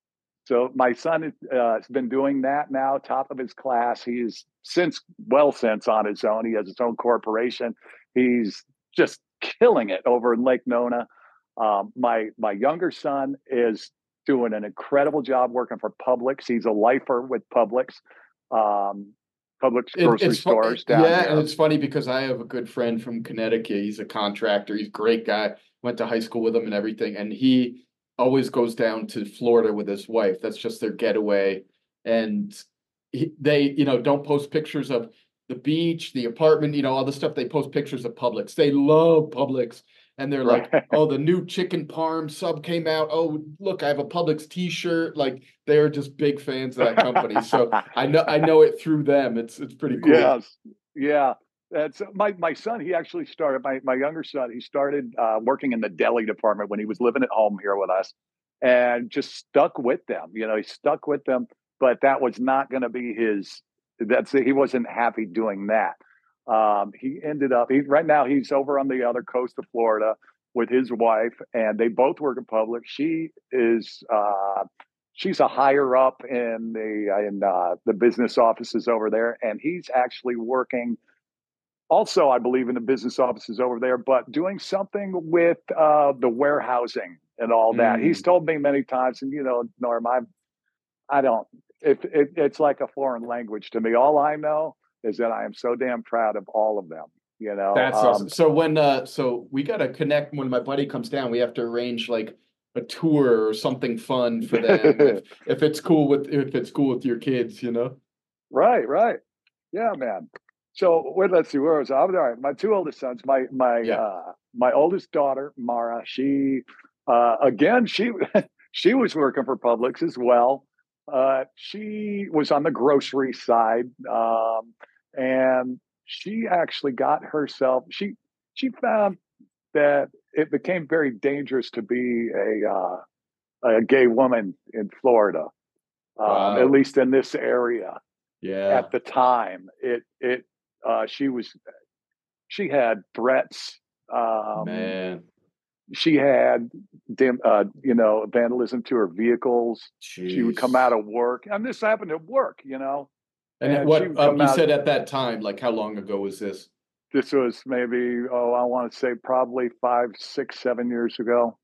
So my son uh, has been doing that now, top of his class. He's since well since on his own. He has his own corporation. He's just killing it over in Lake Nona. Um, my my younger son is doing an incredible job working for Publix. He's a lifer with Publix, um, Publix It, grocery it's fu- stores down yeah, and here. it's funny because I have a good friend from Connecticut. He's a contractor. He's a great guy. Went to high school with him and everything, and he always goes down to Florida with his wife. That's just their getaway, and he, they, you know, don't post pictures of the beach, the apartment, you know, all the stuff. They post pictures of Publix. They love Publix, and they're Right. like, "Oh, the new chicken parm sub came out. Oh, look, I have a Publix T-shirt." Like they're just big fans of that company. So I know I know it through them. It's it's pretty cool. Yes. Yeah. That's my my son. He actually started my my younger son. He started uh, working in the deli department when he was living at home here with us, and just stuck with them. You know, he stuck with them, but that was not going to be his. That's he wasn't happy doing that. Um, he ended up. He right now he's over on the other coast of Florida with his wife, and they both work in public. She is uh, she's a higher up in the in uh, the business offices over there, and he's actually working also, I believe, in the business offices over there, but doing something with uh, the warehousing and all that. He's Mm. told me many times, and you know, Norm, I I don't. It, it, it's like a foreign language to me. All I know is that I am so damn proud of all of them. You know, That's awesome. um, So when uh so we gotta connect when my buddy comes down, we have to arrange like a tour or something fun for them if if it's cool with if it's cool with your kids, you know? right, right. Yeah, man. So wait, let's see. Where was I? I was all right. My two oldest sons. My my Yeah. uh, my oldest daughter, Mara. She uh, again. She she was working for Publix as well. Uh, she was on the grocery side, um, and she actually got herself. She she found that it became very dangerous to be a uh, a gay woman in Florida, um, at Wow. least in this area Yeah. at the time. It it uh, she was she had threats. Um, Man. she had dim, uh, you know, vandalism to her vehicles. She would come out Jeez. of work, and this happened at work, you know, And and she what would um come you out. said at that time, like how long ago was this? This was maybe oh, I want to say probably five, six, seven years ago.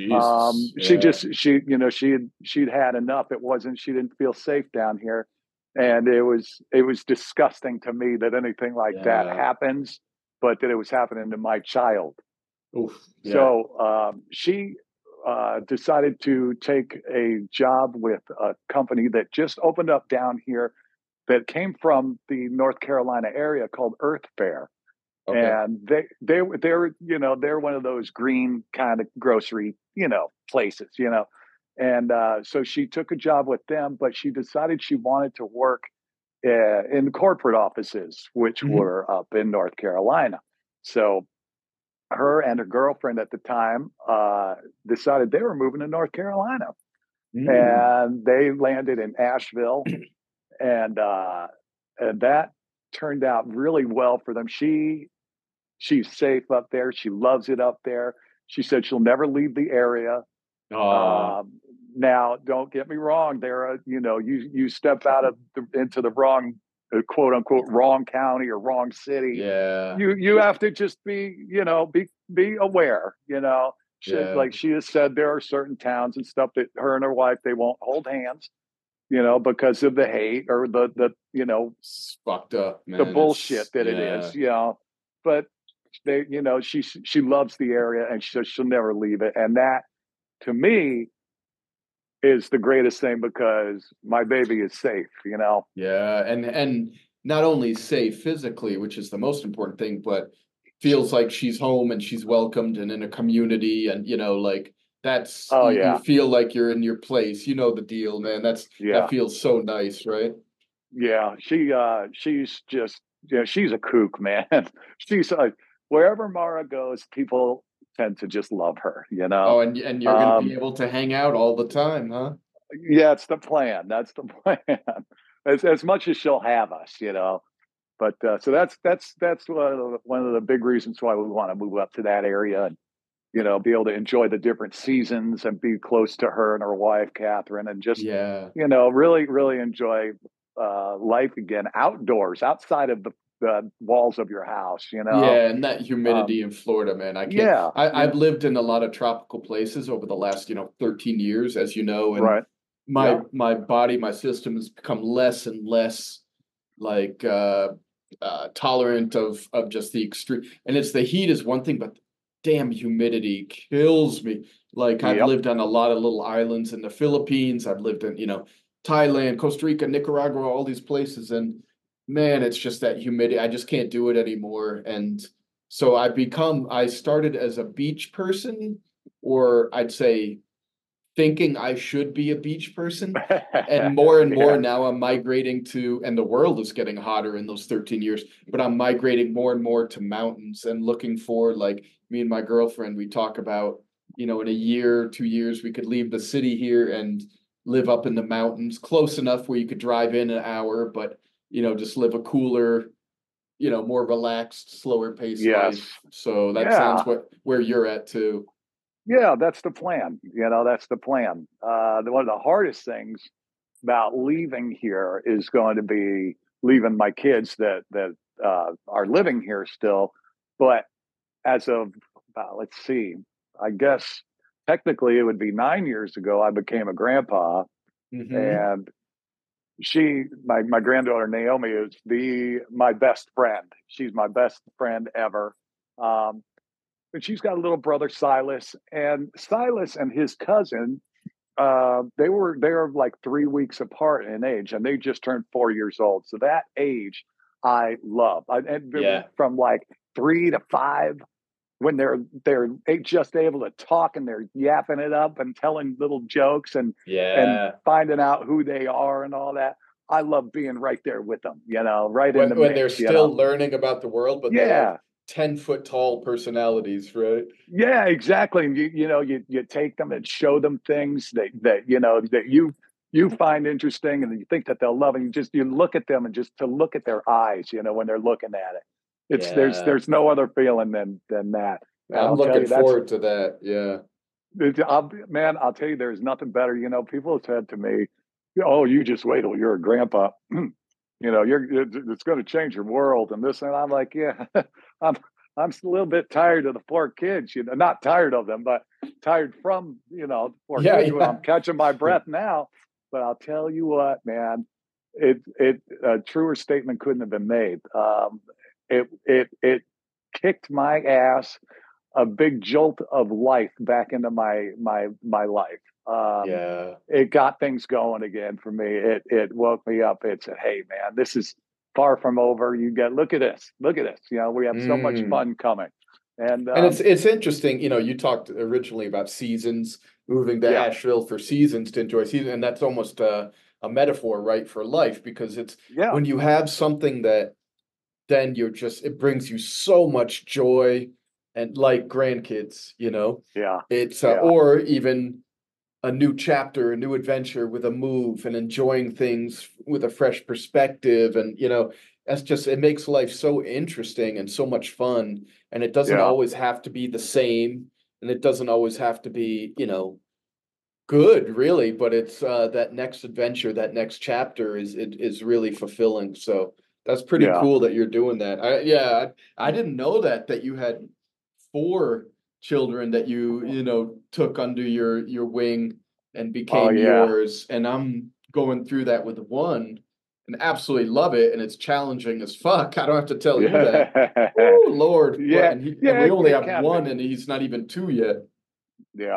Um, Jesus. she Yeah. just she you know she had she'd had enough. It wasn't she didn't feel safe down here, and it was it was disgusting to me that anything like that Yeah. happens, but that it was happening to my child. Oof. Yeah. So um, she uh, decided to take a job with a company that just opened up down here that came from the North Carolina area called Earth Fare, Okay. and they they they're you know they're one of those green kind of grocery you know places you know, and uh, so she took a job with them, but she decided she wanted to work uh, in corporate offices, which Hmm. were up in North Carolina. So her and her girlfriend at the time uh, decided they were moving to North Carolina, Mm. and they landed in Asheville, and uh, and that turned out really well for them. She She's safe up there. She loves it up there. She said she'll never leave the area. Oh, Um, now, don't get me wrong. There are, you know, you you step out of the, into the wrong, uh, quote unquote, wrong county or wrong city. yeah. You you have to just be, you know, be be aware. You know, she, Yeah. like she has said, there are certain towns and stuff that her and her wife they won't hold hands. You know, because of the hate or the the you know It's fucked up, the man. bullshit It's that it yeah. is. You know, but they, you know, she she loves the area and she says she'll never leave it. And that, to me, is the greatest thing because my baby is safe, you know? Yeah, and and not only safe physically, which is the most important thing, but feels like she's home and she's welcomed and in a community, and you know, like that's Oh you, you yeah. feel like you're in your place. You know the deal, man. That's that Yeah. feels so nice, right? Yeah. She uh she's just yeah, she's a kook, man. She's like wherever Mara goes, people tend to just love her, you know. Oh, and and you're gonna be Um able to hang out all the time, huh? yeah, it's the plan. That's the plan. As as much as she'll have us, you know. But uh, so that's that's that's one of, the, one of the big reasons why we want to move up to that area and you know be able to enjoy the different seasons and be close to her and her wife Catherine and just Yeah. you know really really enjoy uh, life again outdoors outside of the, the walls of your house. You know, Yeah, and that humidity um, in Florida, man. I can't yeah, I, yeah, I've lived in a lot of tropical places over the last, you know, thirteen years, as you know, and right, my yeah, my body, my system has become less and less like uh, uh tolerant of of just the extreme. And it's the heat is one thing, but damn humidity kills me. Like I've yep, lived on a lot of little islands in the Philippines. I've lived in, you know, Thailand, Costa Rica, Nicaragua, all these places, and man, it's just that humidity. I just can't do it anymore. And so I've become, I started as a beach person, or I'd say thinking I should be a beach person. And more and more yeah, now I'm migrating to, and the world is getting hotter in those thirteen years, but I'm migrating more and more to mountains and looking for, like, me and my girlfriend, we talk about, you know, in a year, two years, we could leave the city here and live up in the mountains, close enough where you could drive in an hour, but, you know, just live a cooler, you know, more relaxed, slower paced yes, life. So that sounds yeah. what where you're at too. Yeah, that's the plan. You know, that's the plan. Uh, the, one of the hardest things about leaving here is going to be leaving my kids that that uh, are living here still. But as of uh, let's see, I guess technically it would be nine years ago I became a grandpa, Mm-hmm. and she, my my granddaughter Naomi, is the my best friend. She's my best friend ever. Um, and she's got a little brother Silas, and Silas and his cousin uh, they were they were like three weeks apart in age, and they just turned four years old. So that age, I love. I, and Yeah. from like three to five, when they're they're just able to talk and they're yapping it up and telling little jokes and and Yeah. finding out who they are and all that. I love being right there with them. You know, right in when the when they're mix. You know, still learning about the world, but they have yeah, ten foot tall personalities, right? yeah, exactly. And you you know you you take them and show them things that that you know that you you find interesting and you think that they'll love and you just you look at them and just to look at their eyes, you know, when they're looking at it. It's there's Yeah. there's no other feeling than than that. And I'm I'll tell looking you that's forward to that. Yeah. it, I'll, man, I'll tell you there's nothing better. You know, people have said to me, "Oh, you just wait till you're a grandpa." You know, you're it's going to change your world and this and I'm like, yeah, I'm I'm a little bit tired of the poor kids. You know, not tired of them, but tired from you know the poor Yeah, kids. When I'm yeah. catching my breath now, but I'll tell you what, man, it it a truer statement couldn't have been made. Um, it it it kicked my ass a big jolt of life back into my my my life. Um, Yeah. it got things going again for me. It it woke me up. It said, "Hey, man, this is far from over. You get look at this, look at this. You know, we have so much Mm. fun coming." And And it's um, it's interesting, you know, you talked originally about seasons, moving to yeah, Asheville for seasons to enjoy season, and that's almost a, a metaphor, right, for life, because it's yeah, when you have something that then you're just it brings you so much joy, and like grandkids, you know, yeah, it's uh, yeah, or even a new chapter, a new adventure with a move and enjoying things with a fresh perspective. And, you know, that's just, it makes life so interesting and so much fun. And it doesn't yeah, always have to be the same. And it doesn't always have to be, you know, good really, but it's uh, that next adventure, that next chapter is, it is really fulfilling. So that's pretty yeah. cool that you're doing that. I, yeah, I, I didn't know that, that you had four children that you you know took under your your wing and Oh became yeah, yours, and I'm going through that with one and absolutely love it, and it's challenging as fuck. I don't have to tell you that. yeah, Oh Lord, what yeah, and he and yeah. we It, only it have can be. one and he's not even two yet. Yeah.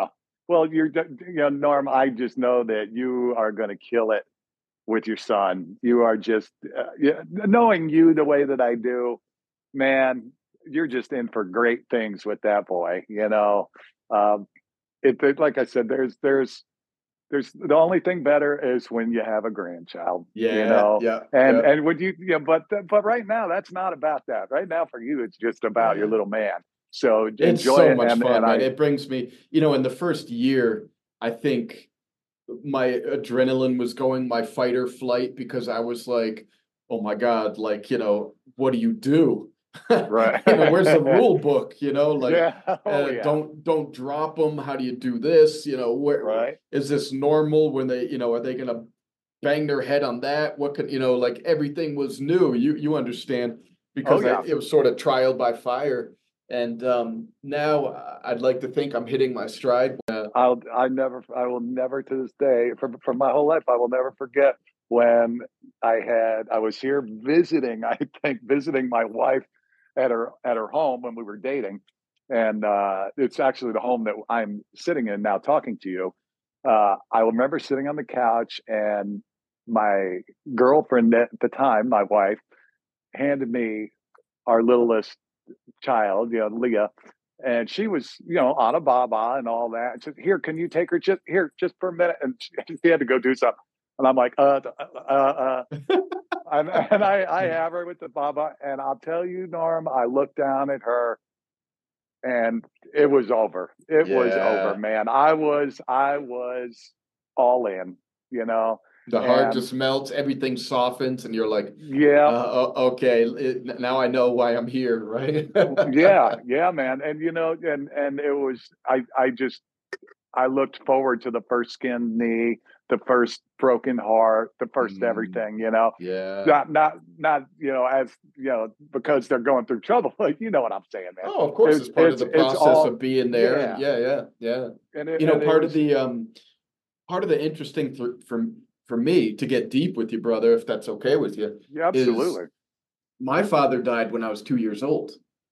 well, you're, you know, Norm, I just know that you are going to kill it with your son. You are just, uh, yeah, knowing you the way that I do, man, you're just in for great things with that boy. You know, um, it, it like I said, there's, there's, there's the only thing better is when you have a grandchild, you Yeah, know, yeah, and, yeah, and would you, yeah, but, but right now that's not about that. Right now for you, it's just about your yeah. little man. So It's enjoy so it. much And, fun, and man. I, It brings me, you know, in the first year, I think my adrenaline was going, my fight or flight, because I was like, oh my God, like, you know, what do you do? right. You know, where's the rule book? You know, like, Yeah. Oh uh, yeah. don't don't drop them. How do you do this? You know, where Right. is this normal when they, you know, are they gonna bang their head on that? What could, you know, like everything was new. You you understand Oh because I yeah. it was sort of trial by fire. And um, now uh, I'd like to think I'm hitting my stride. Uh, I'll I never I will never to this day for for my whole life I will never forget when I had I was here visiting I think visiting my wife at her at her home when we were dating, and uh, it's actually the home that I'm sitting in now talking to you. Uh, I remember sitting on the couch and my girlfriend at the time, my wife, handed me our littlest child, you know, Leah, and she was, you know, on a baba and all that. And she said, "Here, can you take her just here, just for a minute?" And she, she had to go do something. And I'm like, uh, uh, uh, uh. And, and I, I have her with the baba, and I'll tell you, Norm, I looked down at her, and it was over. It was over, yeah. man. I was, I was all in, you know, The heart and just melts, everything softens, and you're like, yeah, uh, o- okay, it, now I know why I'm here, right? yeah, yeah, man. And you know, and and it was, I, I just I looked forward to the first skinned knee, the first broken heart, the first Mm, everything, you know. yeah. Not not not, you know, as you know, because they're going through trouble. Like, you know what I'm saying, man. Oh, of course, It's it's part of it's the it's process all of being there, and yeah. yeah, yeah, yeah. And it You know, and it part of was the um, part of the interesting for for for me to get deep with you, brother, if that's okay with you, yeah, is absolutely. my father died when I was two years old,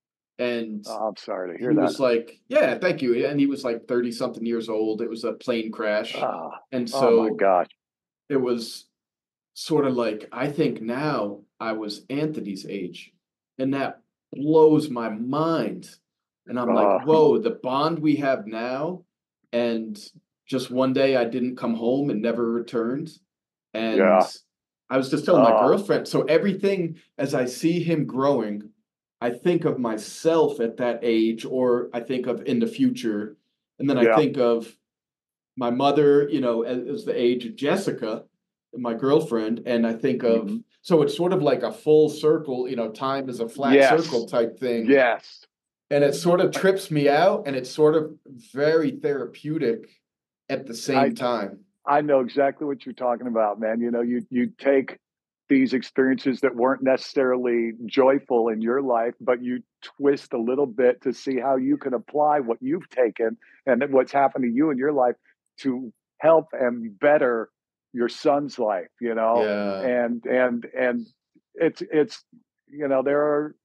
and Oh, I'm sorry to hear he that. was like, yeah, thank you, and he was like thirty something years old. It was a plane crash, Oh, and oh my so gosh. it was sort of like I think now I was Anthony's age, and that blows my mind. And I'm like, Oh, whoa, the bond we have now, and just one day I didn't come home and never returned. And yeah. I was just telling my Oh, girlfriend, so everything as I see him growing, I think of myself at that age, or I think of in the future, and then I yeah. think of my mother, you know, as, as the age of Jessica, my girlfriend, and I think of Hmm. so it's sort of like a full circle, you know, time is a flat circle Yes. type thing. Yes. And it sort of trips me out and it's sort of very therapeutic at the I same time. I know exactly what you're talking about, man. You know, you you take these experiences that weren't necessarily joyful in your life, but you twist a little bit to see how you can apply what you've taken and what's happened to you in your life to help and better your son's life, you know. Yeah. And and and it's it's you know, there are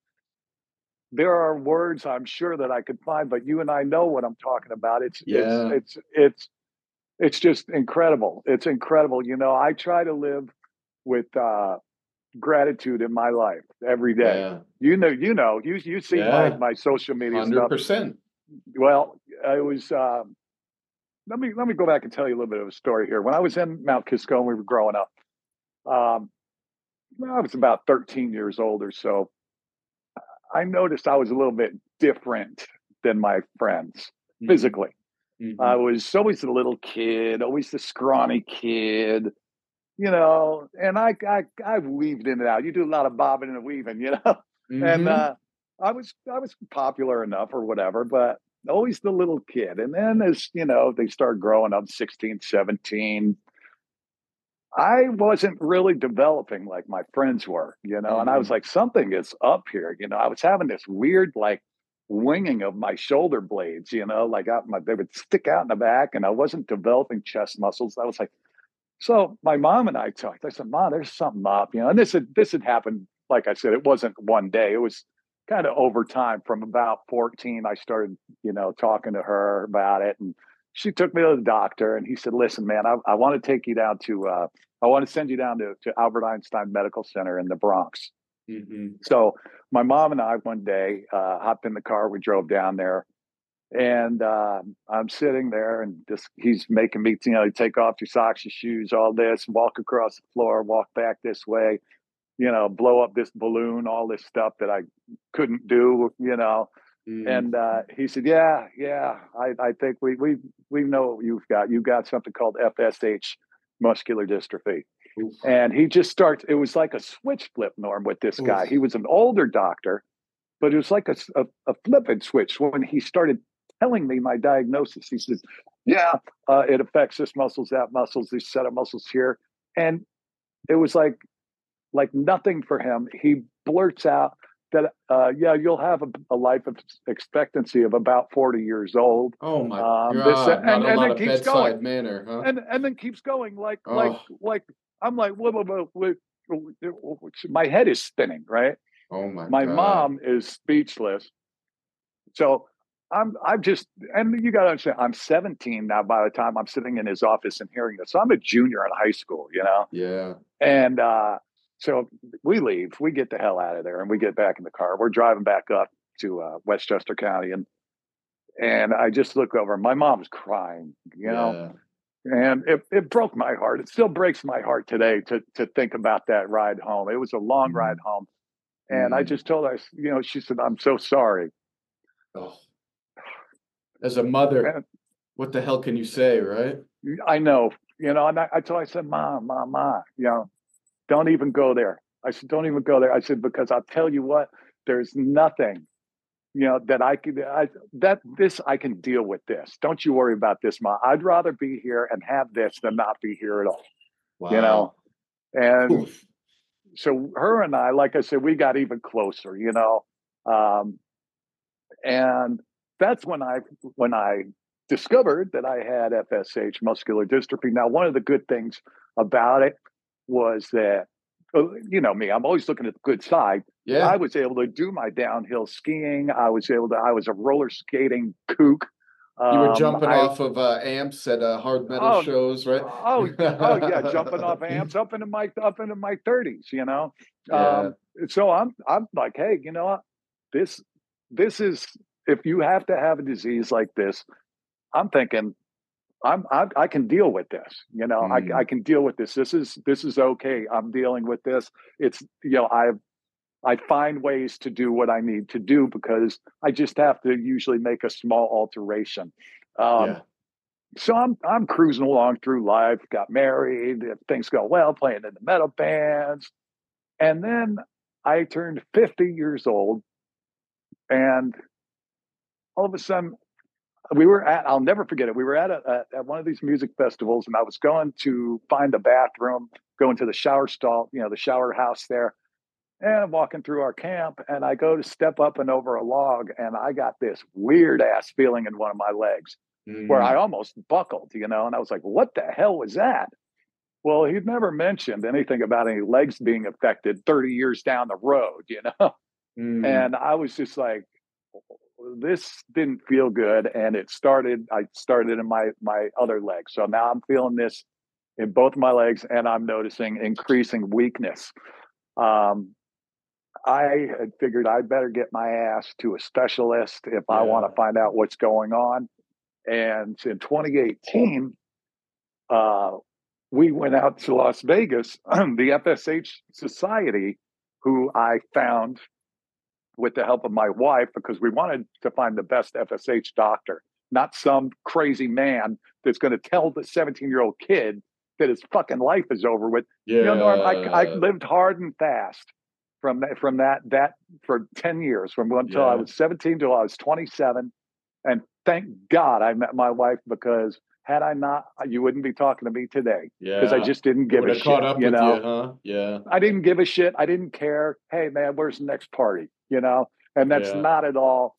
there are words I'm sure that I could find, but you and I know what I'm talking about. It's it's Yeah. it's it's it's just incredible. It's incredible. You know, I try to live with uh, gratitude in my life every day. Yeah. You know, you know, you you see my Yeah. my social media stuff. one hundred percent. Well, I was. Um, let me let me go back and tell you a little bit of a story here. When I was in Mount Kisco and we were growing up, um, when I was about thirteen years old or so. I noticed I was a little bit different than my friends Hmm. physically. I Hmm. was always the little kid, always the scrawny kid, you know, and I I I weaved in and out. You do a lot of bobbing and weaving, you know, and Hmm. uh, I was I was popular enough or whatever, but always the little kid. And then as you know, they start growing up, sixteen, seventeen. I wasn't really developing like my friends were, you know, and I was Hmm. like, something is up here, you know. I was having this weird like winging of my shoulder blades, you know, like out my they would stick out in the back, and I wasn't developing chest muscles. I was like, so my mom and I talked. I said, "Mom, there's something up," you know. And this had this had happened. Like I said, it wasn't one day. It was kind of over time. From about fourteen, I started, you know, talking to her about it, and she took me to the doctor, and he said, "Listen, man, I, I want to take you down to, uh, I want to send you down to, to Albert Einstein Medical Center in the Bronx." Mm-hmm. So my mom and I one day uh, hopped in the car. We drove down there, and uh, I'm sitting there, and just he's making me, you know, take off your socks, your shoes, all this, walk across the floor, walk back this way, you know, blow up this balloon, all this stuff that I couldn't do, you know. Mm. And uh, he said, "Yeah, yeah, I, I think we we we know what you've got. You've got something called F S H, muscular dystrophy." Oof. And he just starts. It was like a switch flip, Norm, with this guy. Oof. He was an older doctor, but it was like a, a, a flipping switch when he started telling me my diagnosis. He says, "Yeah, uh, it affects this muscles, that muscles, these set of muscles here," and it was like like nothing for him. He blurts out that, uh, "Yeah, you'll have a, a life expectancy of about forty years old." Oh my um, God! this, Not and, a and lot then of keeps bedside going, manner, huh? and and then keeps going like Oh. like like I'm like, whoa, whoa, whoa, whoa. My head is spinning, right? Oh my My God! mom is speechless. So I'm I'm just, and you got to understand, I'm seventeen now by the time I'm sitting in his office and hearing this. So I'm a junior in high school, you know? Yeah. And uh, so we leave, we get the hell out of there, and we get back in the car. We're driving back up to uh, Westchester County, and and I just look over. My mom's crying, you know, Yeah. and it, it broke my heart. It still breaks my heart today to to think about that ride home. It was a long ride home, and I Mm. just told her, you know, she said, "I'm so sorry." Oh. As a mother, And what the hell can you say, right? I know, you know, and I, I told, I said, "Mom, mom, mom, you know, don't even go there." I said, "Don't even go there." I said, "Because I'll tell you what, there's nothing, you know, that I could, I, that this, I can deal with this. Don't you worry about this, Mom. I'd rather be here and have this than not be here at all." Wow. You know? And Oof. so her and I, like I said, we got even closer, you know? Um, and that's when I, when I discovered that I had F S H, muscular dystrophy. Now, one of the good things about it was that, you know me, I'm always looking at the good side. Yeah. I was able to do my downhill skiing. I was able to, I was a roller skating kook. You were Um, jumping I, off of uh, amps at uh, hard metal oh, shows, right? oh, oh yeah, jumping off amps up into my, up into my thirties, you know? Yeah. Um, so I'm, I'm like, hey, you know what? This, this is, if you have to have a disease like this, I'm thinking, I'm, I, I can deal with this. You know, Mm. I, I can deal with this. This is, this is okay. I'm dealing with this. It's, you know, I, I find ways to do what I need to do because I just have to usually make a small alteration. Um, Yeah. so I'm, I'm cruising along through life, got married, things go well, playing in the metal bands. And then I turned fifty years old, and all of a sudden, we were at, I'll never forget it. We were at, a, at one of these music festivals, and I was going to find a bathroom, going to the shower stall, you know, the shower house there. And I'm walking through our camp, and I go to step up and over a log, and I got this weird ass feeling in one of my legs where I Mm. almost buckled, you know, and I was like, what the hell was that? Well, he'd never mentioned anything about any legs being affected thirty years down the road, you know? Mm. And I was just like, this didn't feel good. And it started, I started in my, my other leg. So now I'm feeling this in both my legs, and I'm noticing increasing weakness. Um, I had figured I'd better get my ass to a specialist if I want Yeah. to find out what's going on. And in twenty eighteen, uh, we went out to Las Vegas. The F S H Society, who I found with the help of my wife, because we wanted to find the best F S H doctor, not some crazy man that's going to tell the seventeen year old kid that his fucking life is over with. Yeah. You know, Norm, I, I lived hard and fast from that, from that, that for ten years, from until Yeah. I was seventeen till I was twenty-seven. And thank God I met my wife, because had I not, you wouldn't be talking to me today, because Yeah. I just didn't It give would a have caught shit, up you with know? you, huh? Yeah. I didn't give a shit. I didn't care. Hey, man, where's the next party? You know? And that's Yeah. not at all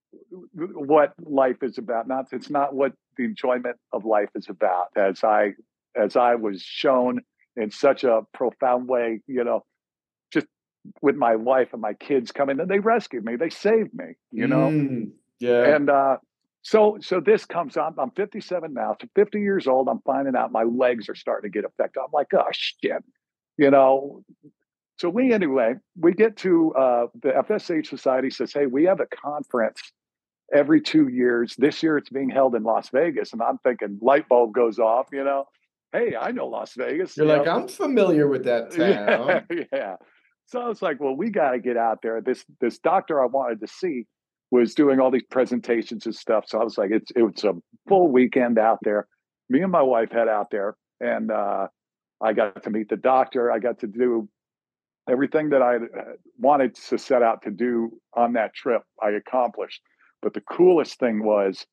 what life is about. Not, it's not what the enjoyment of life is about, as I, as I was shown in such a profound way, you know, just with my wife and my kids coming, and they rescued me. They saved me, you know? Mm. Yeah. And, uh, So, so this comes on. I'm fifty-seven now. So fifty years old. I'm finding out my legs are starting to get affected. I'm like, oh shit, you know. So we anyway, we get to uh, the F S H Society says, hey, we have a conference every two years. This year it's being held in Las Vegas, and I'm thinking light bulb goes off. You know, hey, I know Las Vegas. You're you like, know? I'm familiar with that town. Yeah, yeah. So I was like, well, we got to get out there. This this doctor I wanted to see was doing all these presentations and stuff. So I was like, it's it was a full weekend out there. Me and my wife head out there, and uh, I got to meet the doctor. I got to do everything that I wanted to set out to do on that trip. I accomplished. But the coolest thing was,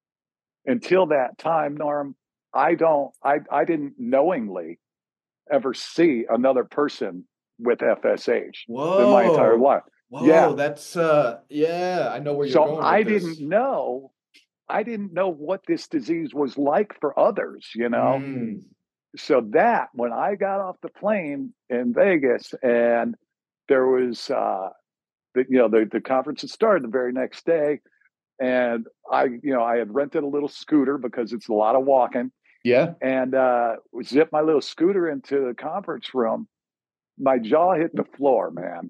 until that time, Norm, I don't, I, I didn't knowingly ever see another person with F S H Whoa. in my entire life. Whoa, yeah, that's uh, yeah, I know where you're so going. I with didn't this. know, I didn't know what this disease was like for others, you know. Mm. So that when I got off the plane in Vegas, and there was, uh, the, you know, the the conference had started the very next day, and I, you know, I had rented a little scooter because it's a lot of walking. Yeah. And uh, zipped my little scooter into the conference room. My jaw hit the floor, man.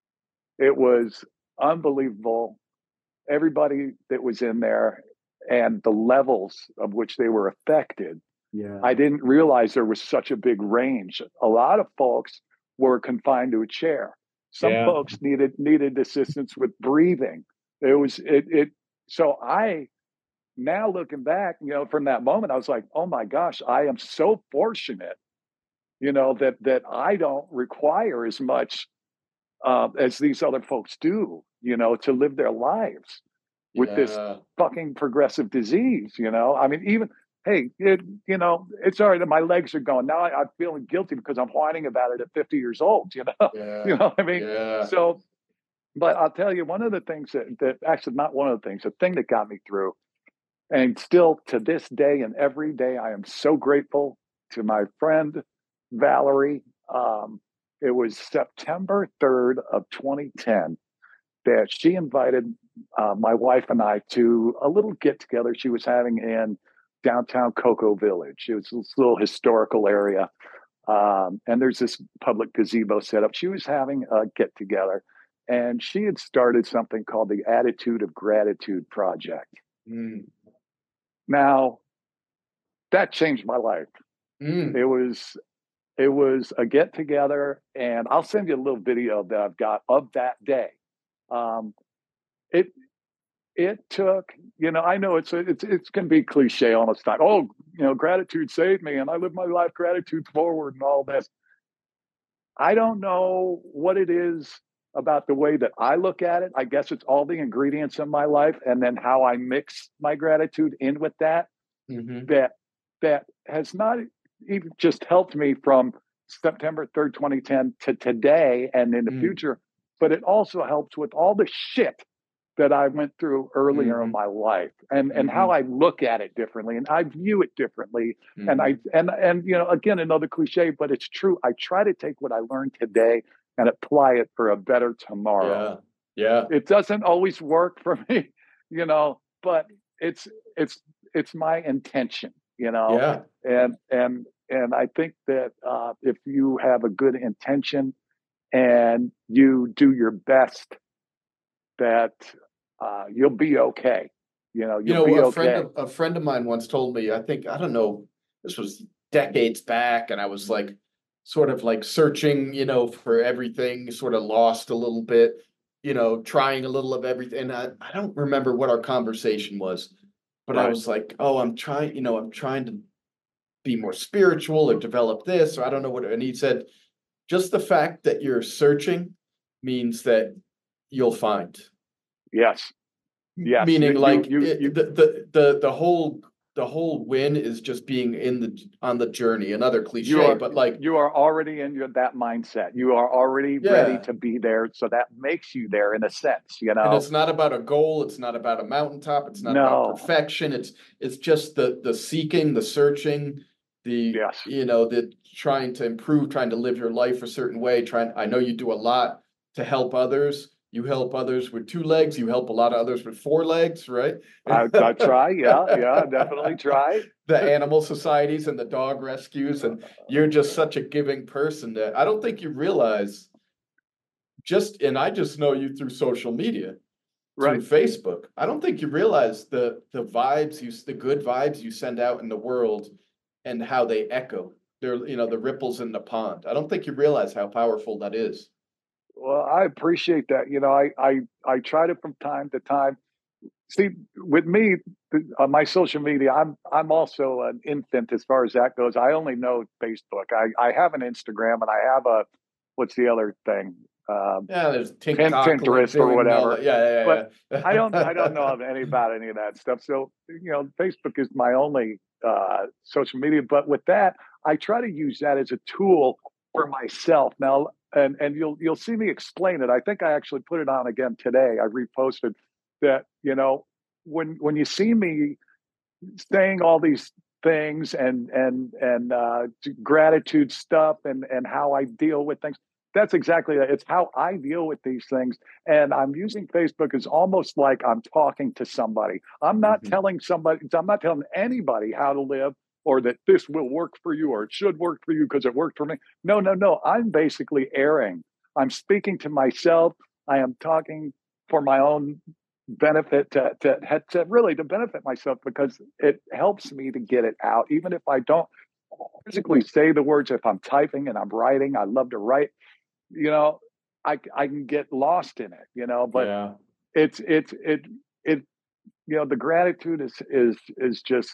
It was unbelievable. Everybody that was in there and the levels of which they were affected. Yeah. I didn't realize there was such a big range. A lot of folks were confined to a chair. Some Yeah. folks needed needed assistance with breathing. It was it it so I now looking back, you know, from that moment, I was like, oh my gosh, I am so fortunate, you know, that that I don't require as much uh, as these other folks do, you know, to live their lives with yeah. this fucking progressive disease, you know. I mean, even hey, it, you know, it's all right that my legs are going. Now I, I'm feeling guilty because I'm whining about it at fifty years old, you know. Yeah. You know what I mean? Yeah. So, but I'll tell you, one of the things that, that actually not one of the things, the thing that got me through, and still to this day and every day, I am so grateful to my friend Valerie. Um, it was September third of twenty ten that she invited uh, my wife and I to a little get together she was having in downtown Cocoa Village. It was this little historical area. Um, and there's this public gazebo set up. She was having a get together, and she had started something called the Attitude of Gratitude Project. Mm. Now, that changed my life. Mm. It was it was a get together, and I'll send you a little video that I've got of that day. Um, it it took, you know, I know it's it's it's going to be cliche all the time. Oh, you know, gratitude saved me, and I live my life gratitude forward, and all this. I don't know what it is about the way that I look at it. I guess it's all the ingredients in my life, and then how I mix my gratitude in with that. Mm-hmm. That that has not even just helped me from September third, twenty ten to today and in the mm. future, but it also helps with all the shit that I went through earlier mm-hmm. in my life, and, and mm-hmm. how I look at it differently and I view it differently. Mm-hmm. And I, and, and, you know, again, another cliche, but it's true. I try to take what I learned today and apply it for a better tomorrow. Yeah. Yeah. It doesn't always work for me, you know, but it's, it's, it's my intention, you know, yeah. and, and, and I think that uh, if you have a good intention and you do your best, that uh, you'll be okay. You know, you'll you know, be a okay. friend of, a friend of mine once told me, I think, I don't know, this was decades back, and I was like, sort of like searching, you know, for everything, sort of lost a little bit, you know, trying a little of everything. And I, I don't remember what our conversation was, but right. I was like, oh, I'm trying, you know, I'm trying to be more spiritual or develop this, or I don't know what. And he said, just the fact that you're searching means that you'll find. Yes. Yes. Meaning you, like you, it, you, the, the the the whole the whole win is just being in the on the journey. Another cliche, you are, but like you are already in your that mindset. You are already yeah. ready to be there. So that makes you there in a sense, you know. And it's not about a goal. It's not about a mountaintop. It's not no. about perfection. It's it's just the the seeking, the searching, the yes. you know, the trying to improve, trying to live your life a certain way. Trying. I know you do a lot to help others. You help others with two legs. You help a lot of others with four legs, right? I, I try. Yeah, yeah, definitely try. The animal societies and the dog rescues, and you're just such a giving person that I don't think you realize just, and I just know you through social media, through Right. Facebook. I don't think you realize the the vibes you, the good vibes you send out in the world and how they echo. They're, you know, the ripples in the pond. I don't think you realize how powerful that is. Well, I appreciate that. You know, I I I try to from time to time. See, with me on my social media, I'm I'm also an infant as far as that goes. I only know Facebook. I I have an Instagram and I have a what's the other thing? Um, Yeah, there's Pin- TikTok, Pinterest or LinkedIn, and all whatever. that. Yeah, But yeah, I don't I don't know yeah. of any about any of that stuff. So you know, Facebook is my only uh, social media. But with that, I try to use that as a tool for myself now. And and you'll you'll see me explain it. I think I actually put it on again today. I reposted that. You know, when when you see me saying all these things and and and uh, gratitude stuff and and how I deal with things. That's exactly it. It's how I deal with these things, and I'm using Facebook as almost like I'm talking to somebody. I'm not Mhm. telling somebody. I'm not telling anybody how to live or that this will work for you or it should work for you because it worked for me. No, no, no. I'm basically airing. I'm speaking to myself. I am talking for my own benefit to, to to really to benefit myself because it helps me to get it out even if I don't physically say the words. If I'm typing and I'm writing, I love to write, you know, i i can get lost in it, you know, but Yeah, it's it's it it you know, the gratitude is is is just,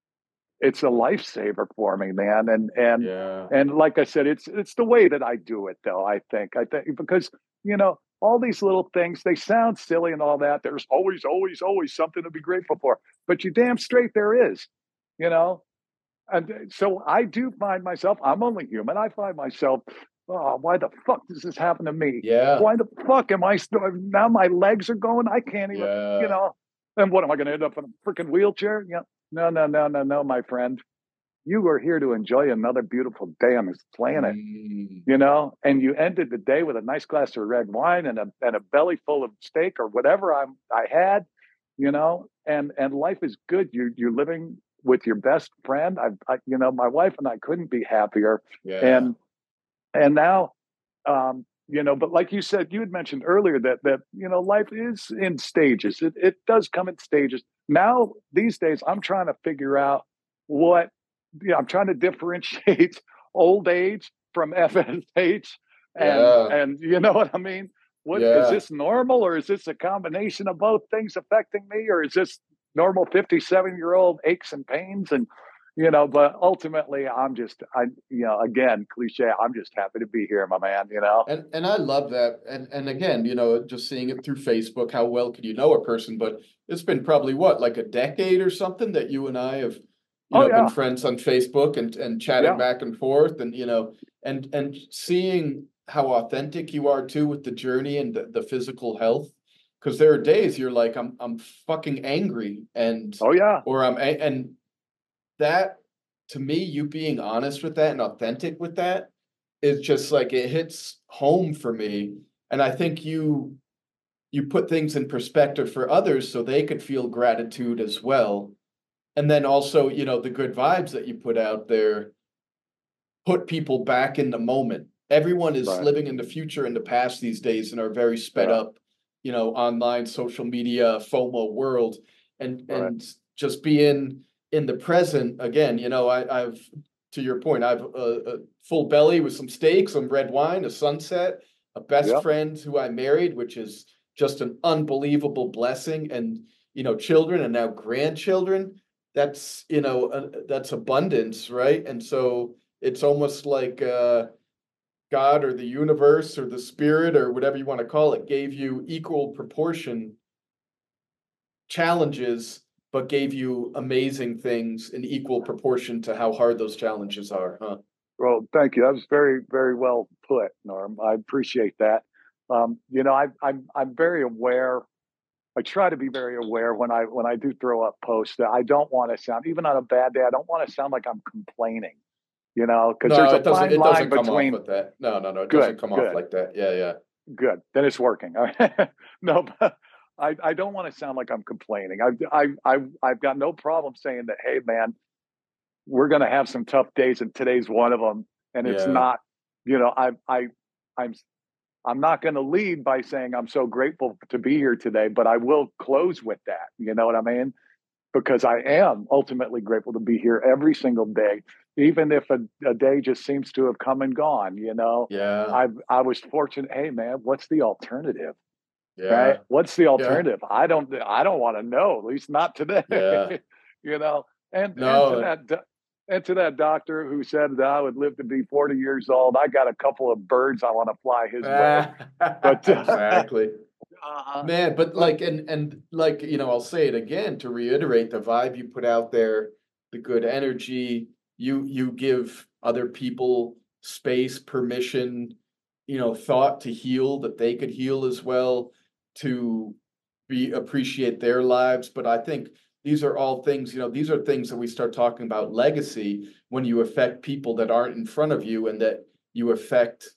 it's a lifesaver for me, man. And and yeah, and like I said, it's it's the way that I do it, though. I think I think because you know all these little things, they sound silly and all that. There's always, always, always something to be grateful for, but you damn straight there is, you know. And uh, so I do find myself. I'm only human. I find myself. Oh, why the fuck does this happen to me? yeah, Why the fuck am I still now? My legs are going. I can't even. You yeah. know. And what am I going to end up in a freaking wheelchair? Yeah. No, no, no, no, no, my friend. You are here to enjoy another beautiful day on this planet, Mm, you know, and you ended the day with a nice glass of red wine and a and a belly full of steak or whatever I'm I had, you know, and and life is good. You you're living with your best friend. I, I you know, my wife and I couldn't be happier, yeah, and and now, um, you know, but like you said, you had mentioned earlier that that you know life is in stages. It it does come in stages. Now these days, I'm trying to figure out what, you know, I'm trying to differentiate old age from F S H, and yeah, and you know what I mean. What is yeah. this normal, or is this a combination of both things affecting me, or is this normal fifty-seven year old aches and pains and you know, but ultimately I'm just, I, you know, again, cliche, I'm just happy to be here, my man, you know? And and I love that. And and again, you know, just seeing it through Facebook, how well could you know a person? But it's been probably what, like a decade or something that you and I have, you Oh know, been yeah. friends on Facebook and and chatting Yeah. back and forth, and you know, and and seeing how authentic you are too with the journey and the, the physical health. Because there are days you're like, I'm I'm fucking angry and Oh yeah. or I'm a- and that, to me, you being honest with that and authentic with that is just like it hits home for me. And I think you you put things in perspective for others so they could feel gratitude as well. And then also, you know, the good vibes that you put out there put people back in the moment. Everyone is Right. living in the future and the past these days and are very sped Yeah. up, you know, online, social media, FOMO world, and Right. and just being in the present again. You know, I, I've to your point, I've a, a full belly with some steak, some red wine, a sunset, a best Yeah. friend who I married, which is just an unbelievable blessing, and you know, children and now grandchildren. That's you know, uh, that's abundance, right? And so it's almost like uh, God or the universe or the spirit or whatever you want to call it gave you equal proportion challenges, but gave you amazing things in equal proportion to how hard those challenges are, huh? Well, thank you. That was very, very well put, Norm. I appreciate that. Um, you know, I, I'm, I'm very aware. I try to be very aware when I, when I do throw up posts that I don't want to sound, even on a bad day, I don't want to sound like I'm complaining, you know, because there's No, a it doesn't. fine It line doesn't come off between with that. No, no, no. It good, doesn't come off good. like that. Yeah, yeah. Good. Then it's working. No, but I, I don't want to sound like I'm complaining. I've, I, I, I've got no problem saying that, hey, man, we're going to have some tough days, and today's one of them. And it's Yeah. not, you know, I, I, I'm, I'm not going to lead by saying I'm so grateful to be here today, but I will close with that. You know what I mean? Because I am ultimately grateful to be here every single day, even if a, a day just seems to have come and gone. You know, Yeah. I I was fortunate. Hey, man, what's the alternative? Right? Yeah. What's the Yeah. alternative? I don't. I don't want to know. At least not today. Yeah. You know, and and to No. that. And to that doctor who said that I would live to be forty years old, I got a couple of birds I want to fly his way. But uh, Exactly. uh, Man, but but like, and and like, you know, I'll say it again to reiterate the vibe you put out there, the good energy, you you give other people space, permission, you know, thought to heal, that they could heal as well, to be appreciate their lives. But I think these are all things, you know, these are things that we start talking about legacy when you affect people that aren't in front of you, and that you affect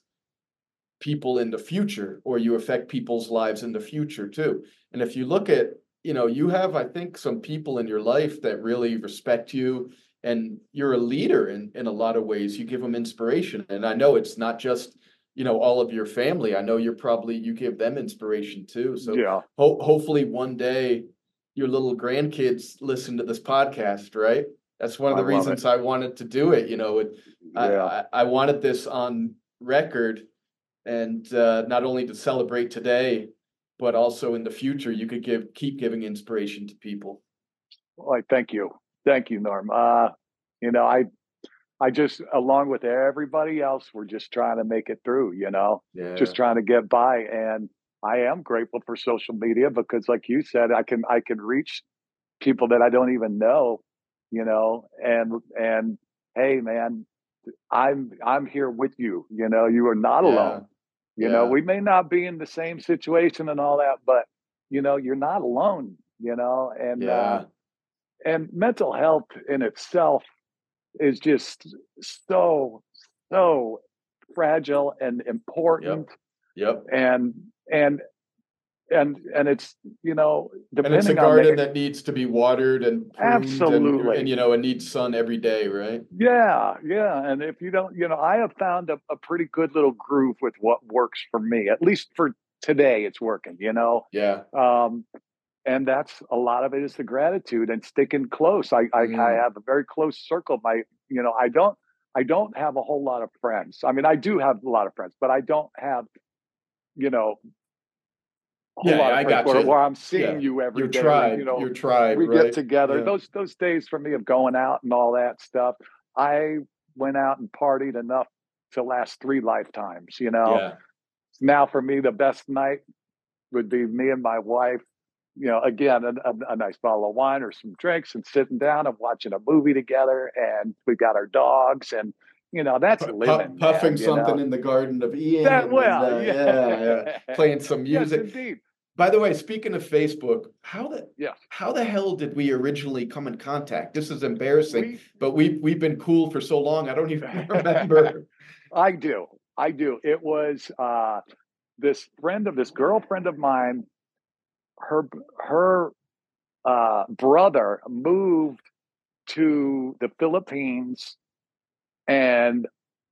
people in the future, or you affect people's lives in the future too. And if you look at, you know, you have, I think, some people in your life that really respect you, and you're a leader in in a lot of ways. You give them inspiration. And I know it's not just, you know, all of your family. I know you're probably, you give them inspiration too. So yeah, ho- hopefully one day your little grandkids listen to this podcast, right? That's one of I the love it. reasons I wanted to do it. You know, it, I, Yeah. I I wanted this on record, and uh, not only to celebrate today, but also in the future, you could give keep giving inspiration to people. Like, thank you. Thank you, Norm. Uh, you know, I I just, along with everybody else, we're just trying to make it through, you know, Yeah, just trying to get by. And I am grateful for social media because, like you said, I can I can reach people that I don't even know, you know, and and hey, man, I'm I'm here with you. You know, you are not yeah, alone. You know, yeah, we may not be in the same situation and all that, but you know, you're not alone. You know, and uh, yeah. and mental health in itself is just so so fragile and important, Yep, yep. and and and and it's, you know, And it's a depending on garden the, that needs to be watered and pruned, and and absolutely. you know, it needs sun every day, right? Yeah, yeah. And if you don't, you know, I have found a, a pretty good little groove with what works for me. At least for today, it's working, you know. Yeah. Um, and that's a lot of it is the gratitude and sticking close. I, I I Mm, have a very close circle. My, you know, I don't I don't have a whole lot of friends. I mean, I do have a lot of friends, but I don't have, you know, a whole yeah, lot yeah, of I friends got where, you. where I'm seeing Yeah, you every your day, or, you tribe, know, your tribe, we get right? together. Yeah, Those those days for me of going out and all that stuff. I went out and partied enough to last three lifetimes, you know. yeah. Now for me, the best night would be me and my wife, you know, again, a, a, a nice bottle of wine or some drinks, and sitting down and watching a movie together. And we got our dogs, and, you know, that's Pu- pu- living, puffing man, you something know. in the garden of Ian, That, and then well, uh, yeah. yeah, yeah, playing some Yes, music. indeed. By the way, speaking of Facebook, how the Yes. how the hell did we originally come in contact? This is embarrassing, We, but we we've been cool for so long, I don't even remember. I do. I do. It was uh, this friend of this girlfriend of mine, her, her uh, brother moved to the Philippines, and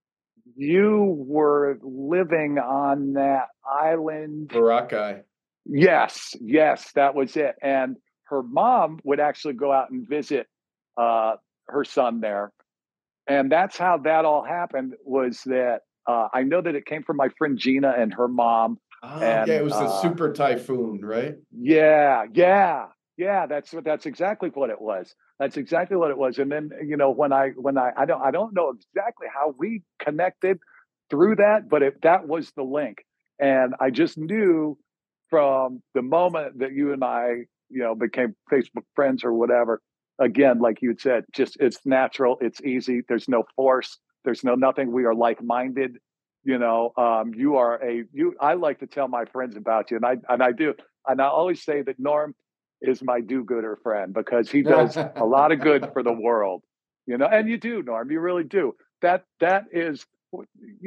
you were living on that island. Boracay. Yes, yes, that was it. And her mom would actually go out and visit uh, her son there. And that's how that all happened, was that uh, I know that it came from my friend Gina and her mom. Oh, yeah, it And was the uh, super typhoon, right? yeah, yeah, yeah. That's what. That's exactly what it was. That's exactly what it was. And then, you know, when I when I I don't I don't know exactly how we connected through that, but it, that was the link. And I just knew from the moment that you and I, you know, became Facebook friends or whatever. Again, like you said, just it's natural. It's easy. There's no force. There's no nothing. We are like minded. You know, um, you are a you. I like to tell my friends about you, and I and I do, and I always say that Norm is my do-gooder friend because he does a lot of good for the world. You know, and you do, Norm. You really do. That that is, you know.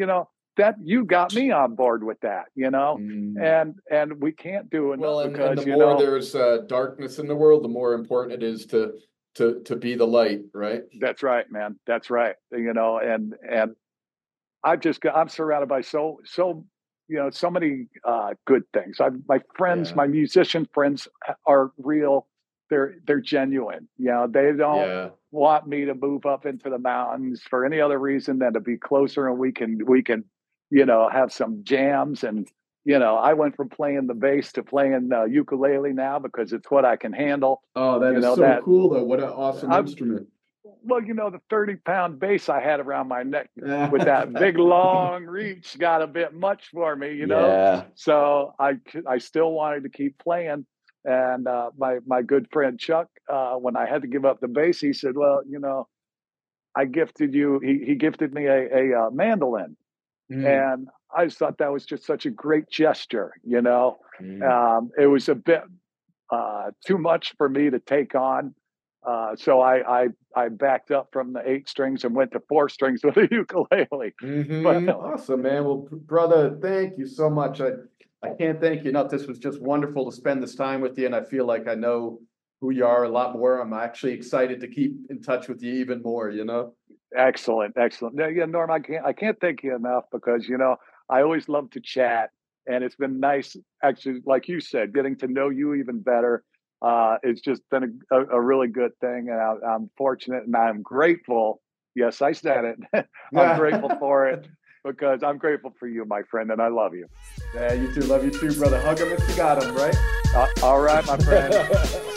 that you got me on board with that, you know, Mm. and and we can't do enough Well, and, because and the you more know there's uh, darkness in the world, the more important it is to to to be the light, right? that's right, man. That's right. You know, and and I've just got I'm surrounded by so so you know so many uh, good things. I my friends, Yeah. my musician friends are real. They're they're genuine. You know, they don't Yeah. want me to move up into the mountains for any other reason than to be closer and we can we can you know have some jams. And you know I went from playing the bass to playing uh, ukulele now because it's what I can handle. Oh, that You is know so that cool, though. What an awesome I'm instrument. well, you know the thirty pound bass I had around my neck with that big long reach got a bit much for me, you know. Yeah. So I I still wanted to keep playing. And uh, my my good friend Chuck, uh, when I had to give up the bass, he said, "Well, you know, I gifted you." He he gifted me a, a, uh mandolin, Mm. and I just thought that was just such a great gesture. You know, Mm. um, it was a bit uh, too much for me to take on. Uh, so I, I I backed up from the eight strings and went to four strings with a ukulele. But Mm-hmm. Awesome, man. Well, brother, thank you so much. I I can't thank you enough. This was just wonderful to spend this time with you, and I feel like I know who you are a lot more. I'm actually excited to keep in touch with you even more, you know? excellent, excellent. Yeah, yeah, Norm, I can't I can't thank you enough because you know I always love to chat, and it's been nice actually, like you said, getting to know you even better. Uh, it's just been a, a, a really good thing, and I, I'm fortunate and I'm grateful. Yes, I said it. I'm grateful for it because I'm grateful for you, my friend, and I love you. Yeah, you too. Love you too, brother. Hug him if you got him, right? Uh, all right, my friend.